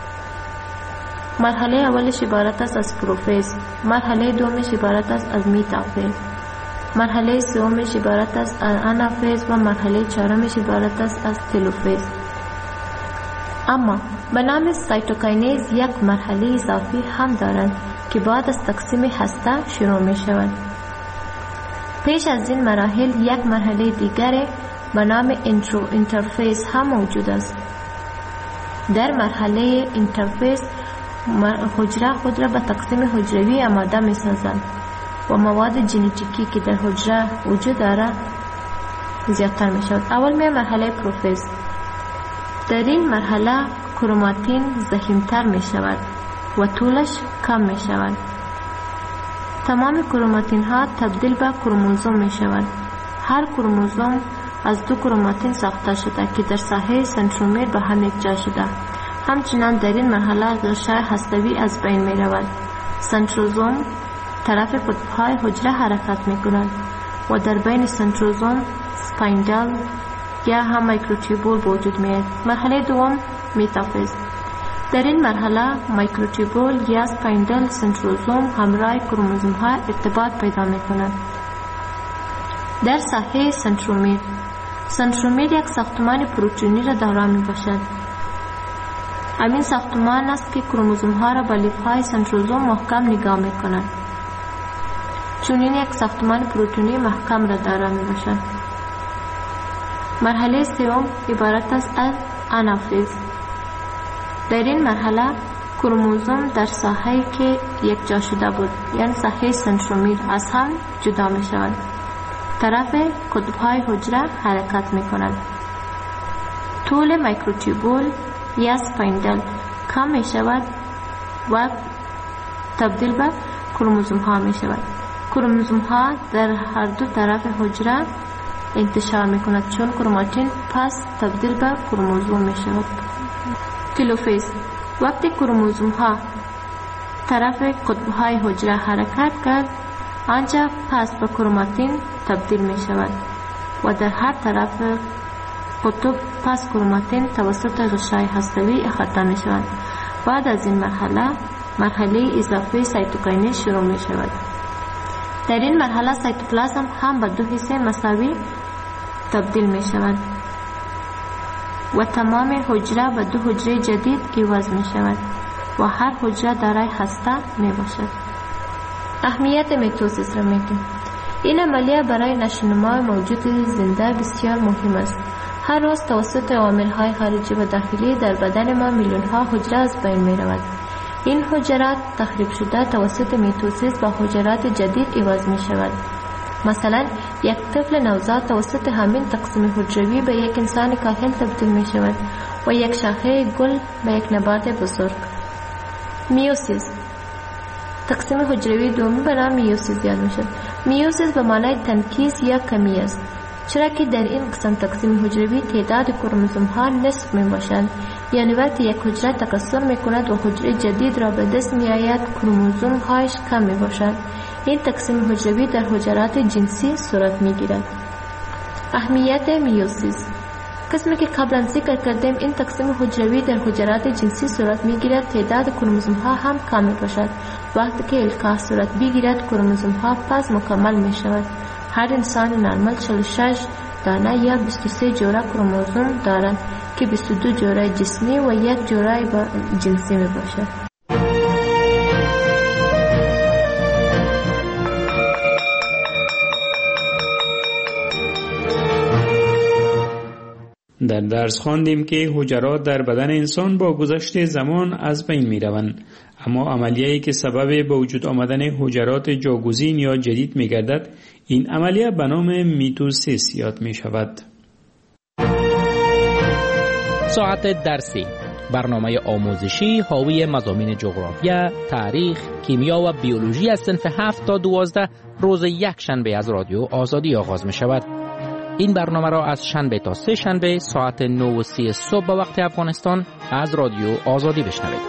Speaker 18: مرحله اولش عبارت است از پروفیز، مرحله دومش عبارت است از میتافیز، مرحله سومش عبارت است از آنافیز و مرحله چهارمش عبارت است از تلوفیز. اما به نام سایتوکاینز یک مرحله اضافی هم دارند که بعد از تقسیم هسته شروع می شود. پیش از این مراحل یک مرحله دیگر به نام اینترفیز هم موجود است. در مرحله اینترفیز حجره خود را به تقسیم حجروی آماده می سازند و مواد ژنتیکی که در حجره وجود دارد زیادتر می شود. اول می مرحله پروفیز. در این مرحله کروماتین ضخیم‌تر می شود و طولش کم می شود. تمام کروماتین ها تبدیل به کروموزوم می شود. هر کروموزوم از دو کروماتین ساخته شده که در ساحه سنترومیر به هم یکجا شده. همچنان در این مرحله غشای هسته‌ای از بین می رود. سنتروزوم طرف قطب‌های حجره حرکت می کند و در بین سنتروزوم سپایندل یا هم مایکروتوبول وجود می آید. مرحله دوم میتافیز. در این مرحله مایکروتوبول یا سپایندل سنتروزوم همراه کروموزوم ها ارتباط پیدا می کند. در ساحه سنترومیر، سنترومیر یک ساختمان پروتئینی را دارا می باشد. همین ساختمان است که کروموزوم ها را با لیف های سنتروزوم محکم نگاه می کند. چون این یک ساختمان پروتئینی محکم را دارا می باشد. مرحله سوم عبارت است از آنافیز. در این مرحله کروموزوم در ساحه‌ای که یک جا شده بود یعنی ساحه سنترومیر از هم جدا می شود. طرف قطب‌های حجره حرکت می کند. طول میکروتوبول یا سپایندل کم می شود و تبدیل به کروموزوم ها می شود. کروموزوم ها در هر دو طرف حجره انتشار می کند چون کروماتین پس تبدیل به کروموزوم می شود. تلوفیز وقتی کروموزوم ها طرف قطب های حجره حرکت کرد آنجا پس به کروماتین تبدیل می شود و در هر طرف قطب پس کروماتین توسط غشای هسته‌ای اخته می شود. بعد از این مرحله مرحله اضافه سایتوکینز شروع می شود. در این مرحله سایتوپلازم هم به دو حصه مساوی تبدیل می شود و تمام حجره به دو حجره جدید عوض می شود و هر حجره دارای هسته می باشد. اهمیت میتوسیس را میگیم. این عملیه برای نشوونما موجود زنده بسیار مهم است. هر روز توسط عوامل‌های خارجی و داخلی در بدن ما میلیون‌ها حجره از بین می‌رود. این حجرات تخریب شده توسط میتوسیس با حجرات جدید عوض می‌شود. مثلا یک طفل نوزاد توسط همین تقسیم حجروی به یک انسان کاهل تبدیل می‌شود و یک شاخه گل به یک نبات بزرگ. میوسیس تقسیم حجروی دومی به نام میوسیس یاد می‌شود. میوسیس به معنای تنکیس یا کمی است، چرا که در این قسم تقسیم حجروی تعداد کروموزوم ها نصف می باشند، یعنی وقتی یک حجره تکثر می کند و حجره جدید را به دست می آید کروموزوم هایش کم می باشد. این تقسیم حجروی در حجرات جنسی صورت می گیرد. اهمیت میوسیس قسمی که قبلا ذکر کردیم، این تقسیم حجروی در حجرات جنسی صورت می گیرد تعداد کروموزوم ها هم کم می باشد. وقتی که القاح صورت بگیرد کروموزوم ها پس مکمل می شود. هر انسان نرمال چهل و شش دانه یا بیست و سه جوره کروموزوم دارند که بیست و دو جوره جسمی و یک جوره جنسی می باشد.
Speaker 17: در درس خواندیم که حجرات در بدن انسان با گذشت زمان از بین می روند، اما عملیه‌ای که سبب به وجود آمدن حجرات جاگزین یا جدید می گردد، این عملیه به نام میتوسیس یاد می شود.
Speaker 19: ساعت درسی، برنامه آموزشی حاوی مضامین جغرافیا، تاریخ، کیمیا و بیولوژی از صنف هفت تا دوازده روز یک شنبه از رادیو آزادی آغاز می شود. این برنامه را از شنبه تا سه شنبه ساعت نه و سی صبح به وقت افغانستان از رادیو آزادی بشنوید.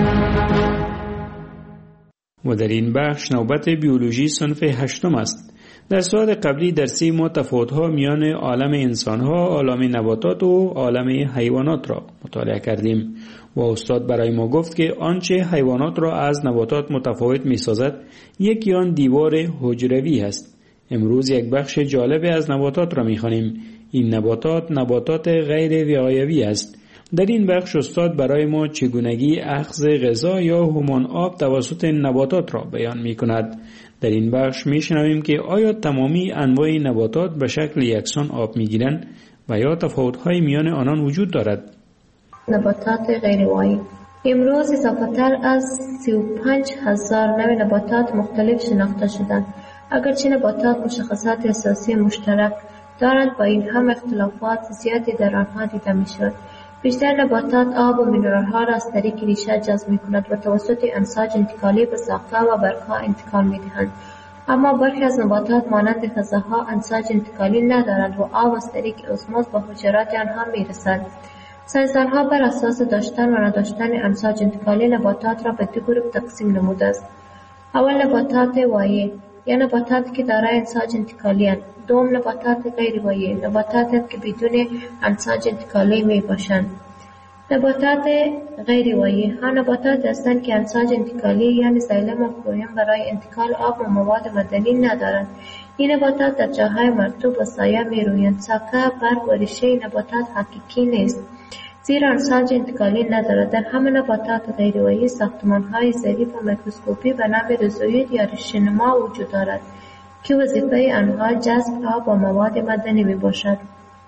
Speaker 17: و در این بخش نوبت بیولوژی صنف هشتم است. در ساعت قبلی درسی ما تفاوت‌ها میان عالم انسان‌ها، عالم نباتات و عالم حیوانات را مطالعه کردیم و استاد برای ما گفت که آنچه حیوانات را از نباتات متفاوت می‌سازد یکی آن دیوار حجروی است. امروز یک بخش جالب از نباتات را می‌خوانیم. این نباتات نباتات غیر وقایوی است. در این بخش استاد برای ما چگونگی اخذ غذا یا همان آب توسط نباتات را بیان می‌کند. در این بخش می‌شنویم که آیا تمامی انواع نباتات به شکل یکسان آب می‌گیرند و یا تفاوت‌های میان آنان وجود دارد.
Speaker 18: نباتات غیروایی امروز اضافتر از سی و پنج هزار نوع نباتات مختلف شناخته شدند. اگرچه نباتات مشخصات اساسی مشترک دارند، با این هم اختلافات زیادی در آنها دیده می‌شود. بیشتر نباتات آب و مینرال‌ها را از طریق ریشه جذب می‌کنند و توسط امساج انتقالی به ساقه و برگ‌ها انتقال می‌دهند. اما برخی از نباتات مانند خزه‌ها امساج انتقالی ندارند و آب از طریق اسموز به حجرات آنها می‌رسد. ساینسدان‌ها بر اساس داشتن و نداشتن امساج انتقالی نباتات را به دو گروه تقسیم نموده است. اول نباتات وایه یا نباتات که دارای امساج انتقالی اند. دوم نباتات غیر وایه، نباتات که بدون امساج انتقالی می باشند. نباتات غیر وایه ها نباتات هستند که امساج انتقالی یعنی زایلم و فلویم برای انتقال آب و مواد مدنی ندارند. این نباتات در جاهای مرطوب و سایه می رویند. ساقه، برگ و ریشه نباتات حقیقی نیست، زیرا امساج انتقالی ندارد. در همه نباتات غیروایی ساختمان‌های ظریف و میکروسکوپی به نام ریزوید یا ریشه‌نما وجود دارد که وظیفه آنها جذب آب و مواد معدنی میباشد.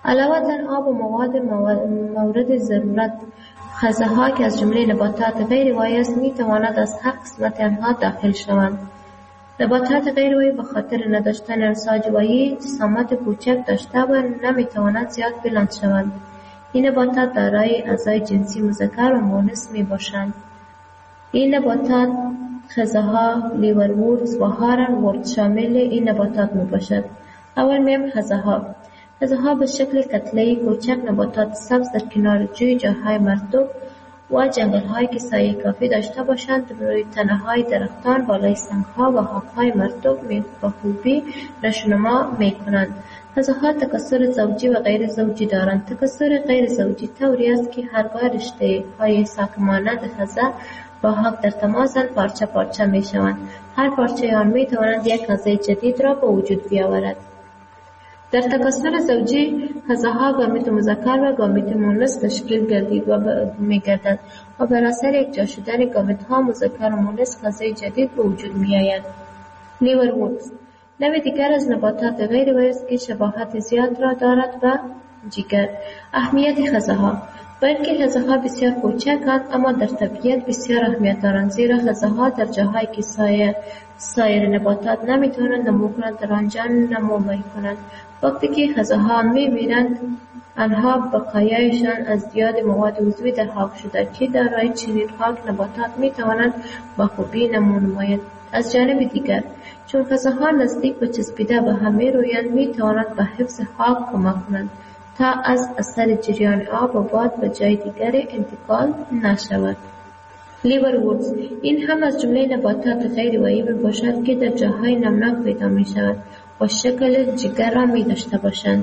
Speaker 18: علاوه بر آب و مواد مورد ضرورت، غذاها که از جمله نباتات غیر وایی است می تواند از هر قسمت آنها داخل شوند. نباتات غیر وایی به خاطر نداشتن انساج وایی جسامت کوچک داشته و نمی توانند زیاد بلند شوند. این نباتات دارای اعضای جنسی مذکر و مؤنث می باشند. این نباتات غذاها لیورورز و هارنورد شامل این نباتات می باشد. اول میم غذاها. غذاها به شکل کتله‌ای کوچک نباتات سبز در کنار جوی، جاهای مرطوب و جنگل‌هایی که سایه کافی داشته باشند روی تنه‌های درختان، بالای سنگ‌ها و خاک‌های مرطوب می به خوبی نشونما می‌کنند. غذاها تکثر زوجی و غیر زوجی دارند. تکثر غیر زوجی طوری است که هرگاه رشته‌های ساکمانند غذا با حق در تماسند پارچه پارچه می‌شوند. هر پارچه آن می‌تواند یک غذای جدید را به وجود بیاورد. در تکثر زوجی غذاها گامیت مذکر و گامیت مؤنث تشکیل گردید و می‌گردد و بر اثر یکجا شدن گامیت‌ها مذکر و مؤنث غذای جدید به وجود می‌آید. لیورورز نوع دیگر از نباتات غیر وایی است که شباهت زیاد را دارد و جگر. اهمیت غذاها. بلکه غذاها بسیار کوچکند اما در طبیعت بسیار اهمیت دارند، زیرا غذاها در جاهایی که سایر سایر نباتات نمیتوانند نمو کنند در آنجا نمو میکنند. وقتی که غذاها میمیرند آنها بقایایشان از زیاد مواد عضوی در خاک شده که دارای چنین خاک نباتات میتوانند با خوبی نمو نمایند. از جانب دیگر چون غذاها نزدیک به چسبیده به هم میرویند میتوانند به حفظ خاک کمک کنند تا از اثر جریان آب و باد به جای دیگر انتقال نشود. لیورورز این هم از جمله نباتات غیر وایی باشد که در جاهای نمناک پیدا می شود و شکل جگر را می داشته باشند.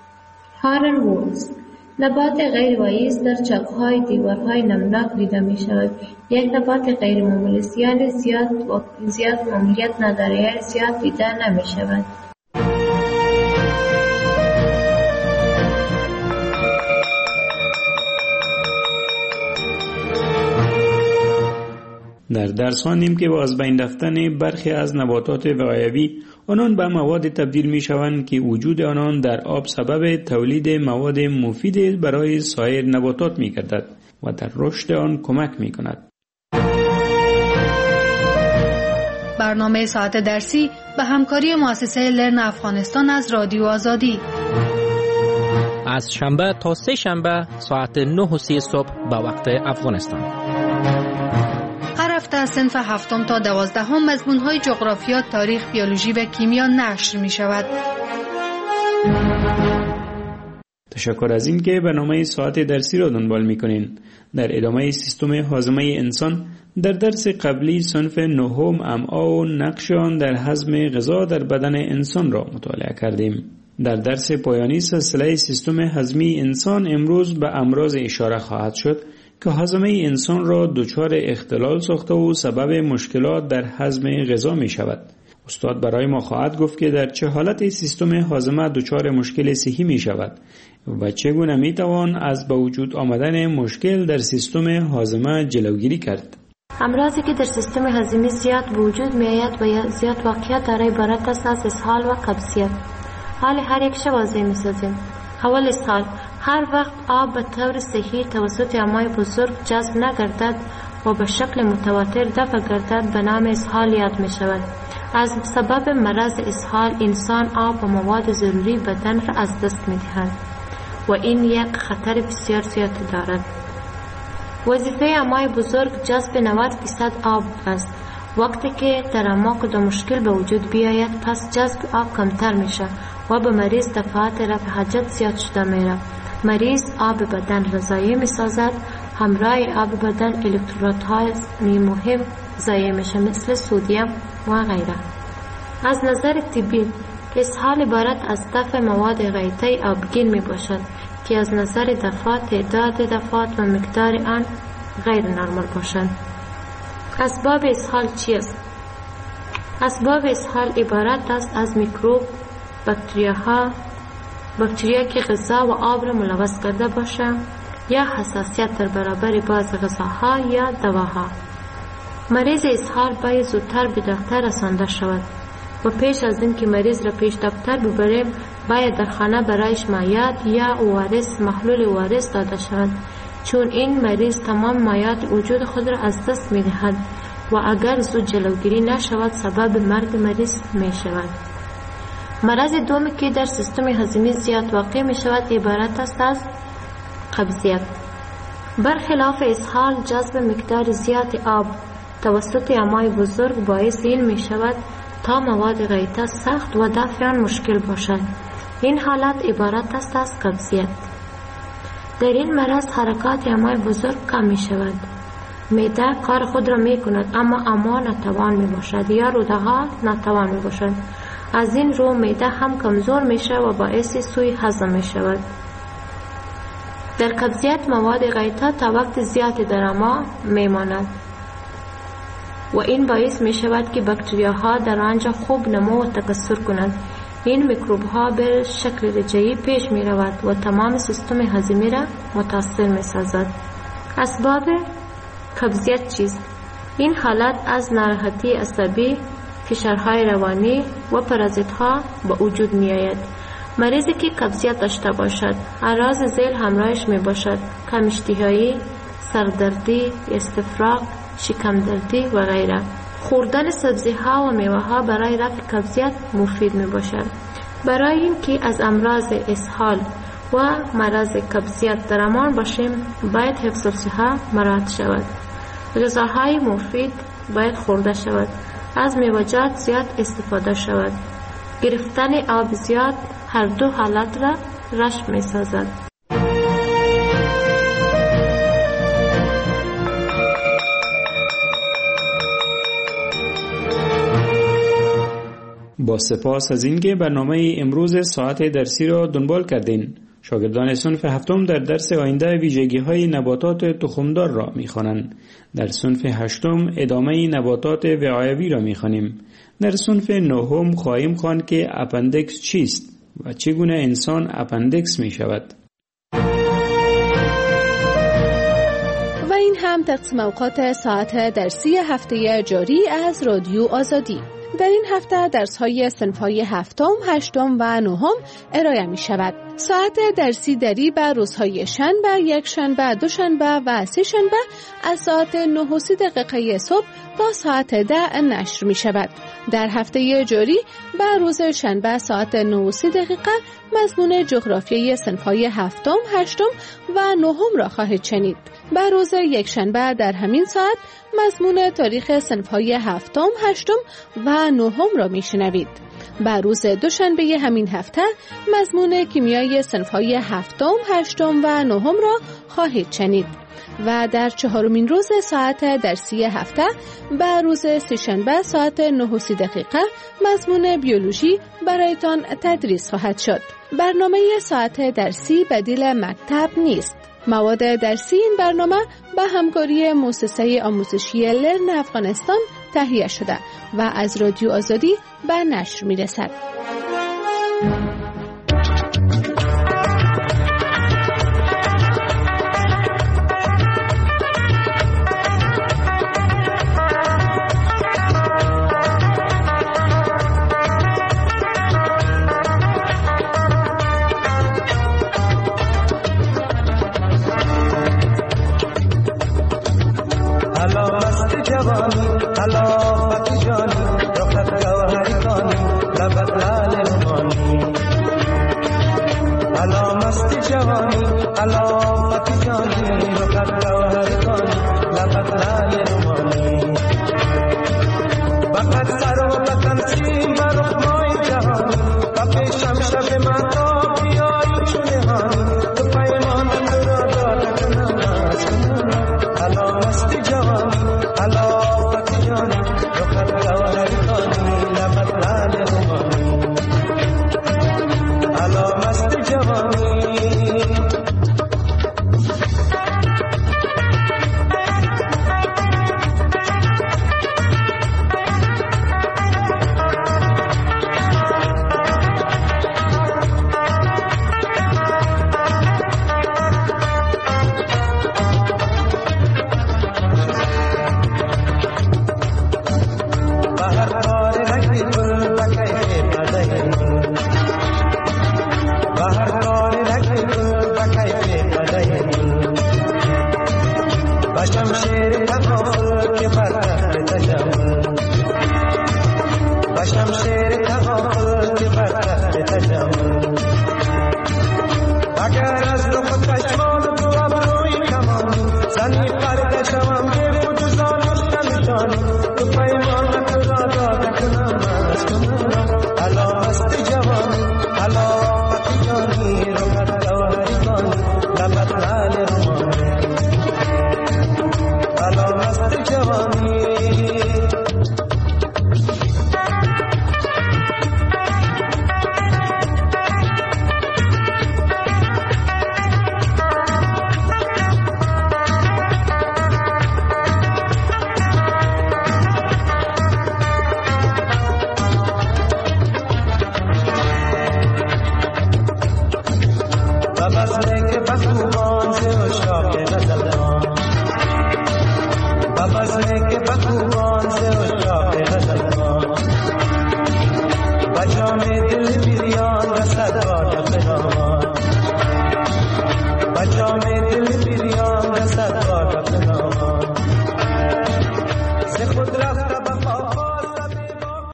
Speaker 18: هارنورز نبات غیر وایی است، در چاک‌های دیوارهای نمناک دیده می شود. یک نبات غیر معمولی یعنی زیاد و زیاد معمولیت ندارد، یعنی زیاد دیده نمی شود.
Speaker 17: در درس خواندیم که با از بین رفتن برخی از نباتات وقایوی آنان به مواد تبدیل می شوند که وجود آنان در آب سبب تولید مواد مفید برای سایر نباتات می گردد و در رشد آن کمک می کند.
Speaker 16: برنامه ساعت درسی به همکاری مؤسسه لرن افغانستان از رادیو آزادی
Speaker 19: از شنبه تا سه شنبه ساعت نه و سی صبح به وقت افغانستان.
Speaker 16: هر هفته صنف هفتم تا دوازدهم مضمون‌های جغرافیا، تاریخ، بیولوژی و کیمیا نشر می‌شود.
Speaker 17: تشکر از این که برنامه ساعت درسی را دنبال می‌کنین. در ادامه سیستم هاضمه انسان در درس قبلی صنف نهم امعا و نقش آن در هضم غذا در بدن انسان را مطالعه کردیم. در درس پایانی سلسله سیستم هضمی انسان امروز به امراض اشاره خواهد شد که هاضمه انسان را دچار اختلال ساخته و سبب مشکلات در هضم غذا می شود. استاد برای ما خواهد گفت که در چه حالت سیستم هاضمه دچار مشکل صحی می شود و چگونه می توان از به وجود آمدن مشکل در سیستم هاضمه جلوگیری کرد.
Speaker 18: امراضی که در سیستم هاضمه زیاد به وجود می آید و زیاد واقعیت دارای عبارت است از اسهال و قبضیت. حال هر یک شب واضح می سازیم. اول اسهال، هر وقت آب به طور صحیح توسط امعای بزرگ جذب نگردد و به شکل متواتر دفع گردد به نام اسهال یاد می شود. از سبب مرض اسهال انسان آب و مواد ضروری بدن را از دست می دهد و این یک خطر بسیار زیاد دارد. وظیفه امعای بزرگ جذب نود درصد آب است. وقتی که در امعا کدام مشکل به وجود بیاید پس جذب آب کمتر میشه و به مریض دفعات رفع حاجت زیاد شده میره. مریض آب بدن را ضایع میسازد، همراه آب بدن الکترودهای مهم ضایع میشه مثل سدیم و غیره. از نظر طبی اسهال عبارت از دفع مواد غیطی آبگین می باشد که از نظر دفعات تعداد دفعات و مقدار آن غیر نرمال باشند. اسباب اسهال چیست؟ اسباب اسهال عبارت است از میکروب، باکتریاها، باکتریا که غذا و آب را ملوث کرده باشه یا حساسیت در برابر بعض غذاها یا دواها. مریض اسهال باید زودتر به دکتر رسانده شود. و پیش از این که مریض را پیش دکتر ببریم باید در خانه برایش مایعات یا او آر اس محلول او آر اس داده شود، چون این مریض تمام مایعات وجود خود را از دست می دهد و اگر زود جلوگیری نشود سبب مرگ مریض می شود. مرض دومی که در سیستم هضمی زیاد واقع می شود عبارت است از قبضیت. برخلاف اسهال، جذب مقدار زیاد آب توسط امعای بزرگ باعث این می شود تا مواد غیطه سخت و دفع آن مشکل باشد. این حالت عبارت است از قبضیت. در این مرض حرکات امعای بزرگ کم می شود. معده کار خود را می کند اما امعا ناتوان می باشد یا روده‌ها ناتوان می باشد. از این رو معده هم کمزور می شود و باعث سوء هضم می شود. در قبضیت مواد غیطه تا وقت زیادی در امعا می ماند و این باعث می شود که باکتریاها در آنجا خوب نمو و تکثر کنند. این میکروب ها به شکل رجعی پیش می رود و تمام سیستم هضمی را متاثر می سازد. اسباب قبضیت چیست؟ این حالت از ناراحتی عصبی، فشارهای روانی و پرازیت ها به وجود می آید. مریضی که قبضیت داشته باشد اعراض ذیل همراهش می باشد: کم اشتهایی، سردردی، استفراغ، شکم دردی و غیره. خوردن سبزی ها و میوه ها برای رفع قبضیت مفید می باشد. برای اینکه از امراض اسهال و مرض قبضیت در امان باشیم باید حفظ الصحه مراعات شود. غذاهای مفید باید خورده شود. از میوه‌جات زیاد استفاده شود. گرفتن آب زیاد هر دو حالت را رشد می سازد.
Speaker 17: با سپاس از اینکه برنامه امروز ساعت درسی را دنبال کردین. شاگردان صنف هفتم در درس آینده ویژگی‌های نباتات تخمدار را می‌خوانند. در صنف هشتم ادامه نباتات وعایوی را می‌خوانیم. در صنف نهم خواهیم خواند که اپندکس چیست و چگونه انسان اپندکس می‌شود.
Speaker 2: و این هم تقسیم اوقات ساعت درسی هفته جاری از رادیو آزادی. در این هفته درس‌های صنف‌های هفتم، هشتم و نهم ارائه می‌شود. ساعت درسی دری بر روزهای شنبه، یک شنبه، دو شنبه و سه شنبه از ساعت نه و سی دقیقه صبح تا ساعت ده نشر می‌شود. در هفته جاری بر روز شنبه ساعت نه و سی دقیقه مضمون جغرافیای صنف‌های هفتم، هشتم و نهم را خواهید شنید. بر روز یک شنبه در همین ساعت مضمون تاریخ صنف‌های هفتم، هشتم و نهم را میشنوید. بر روز دوشنبه همین هفته مضمون کیمیای صنف‌های هفتم، هشتم و نهم را خواهید شنید. و در چهارمین روز ساعت درسی هفته بر روز سه‌شنبه ساعت نه و سی دقیقه مضمون بیولوژی برایتان تدریس خواهد شد. برنامه ساعت درسی بدیل مکتب نیست. مواد درسی این برنامه به همکاری مؤسسه آموزشی لرن افغانستان تهیه شده و از رادیو آزادی به نشر می رسد.
Speaker 20: Hello, Pati Jani, Doctor Gawhari Kani, Labadla. و شمشیر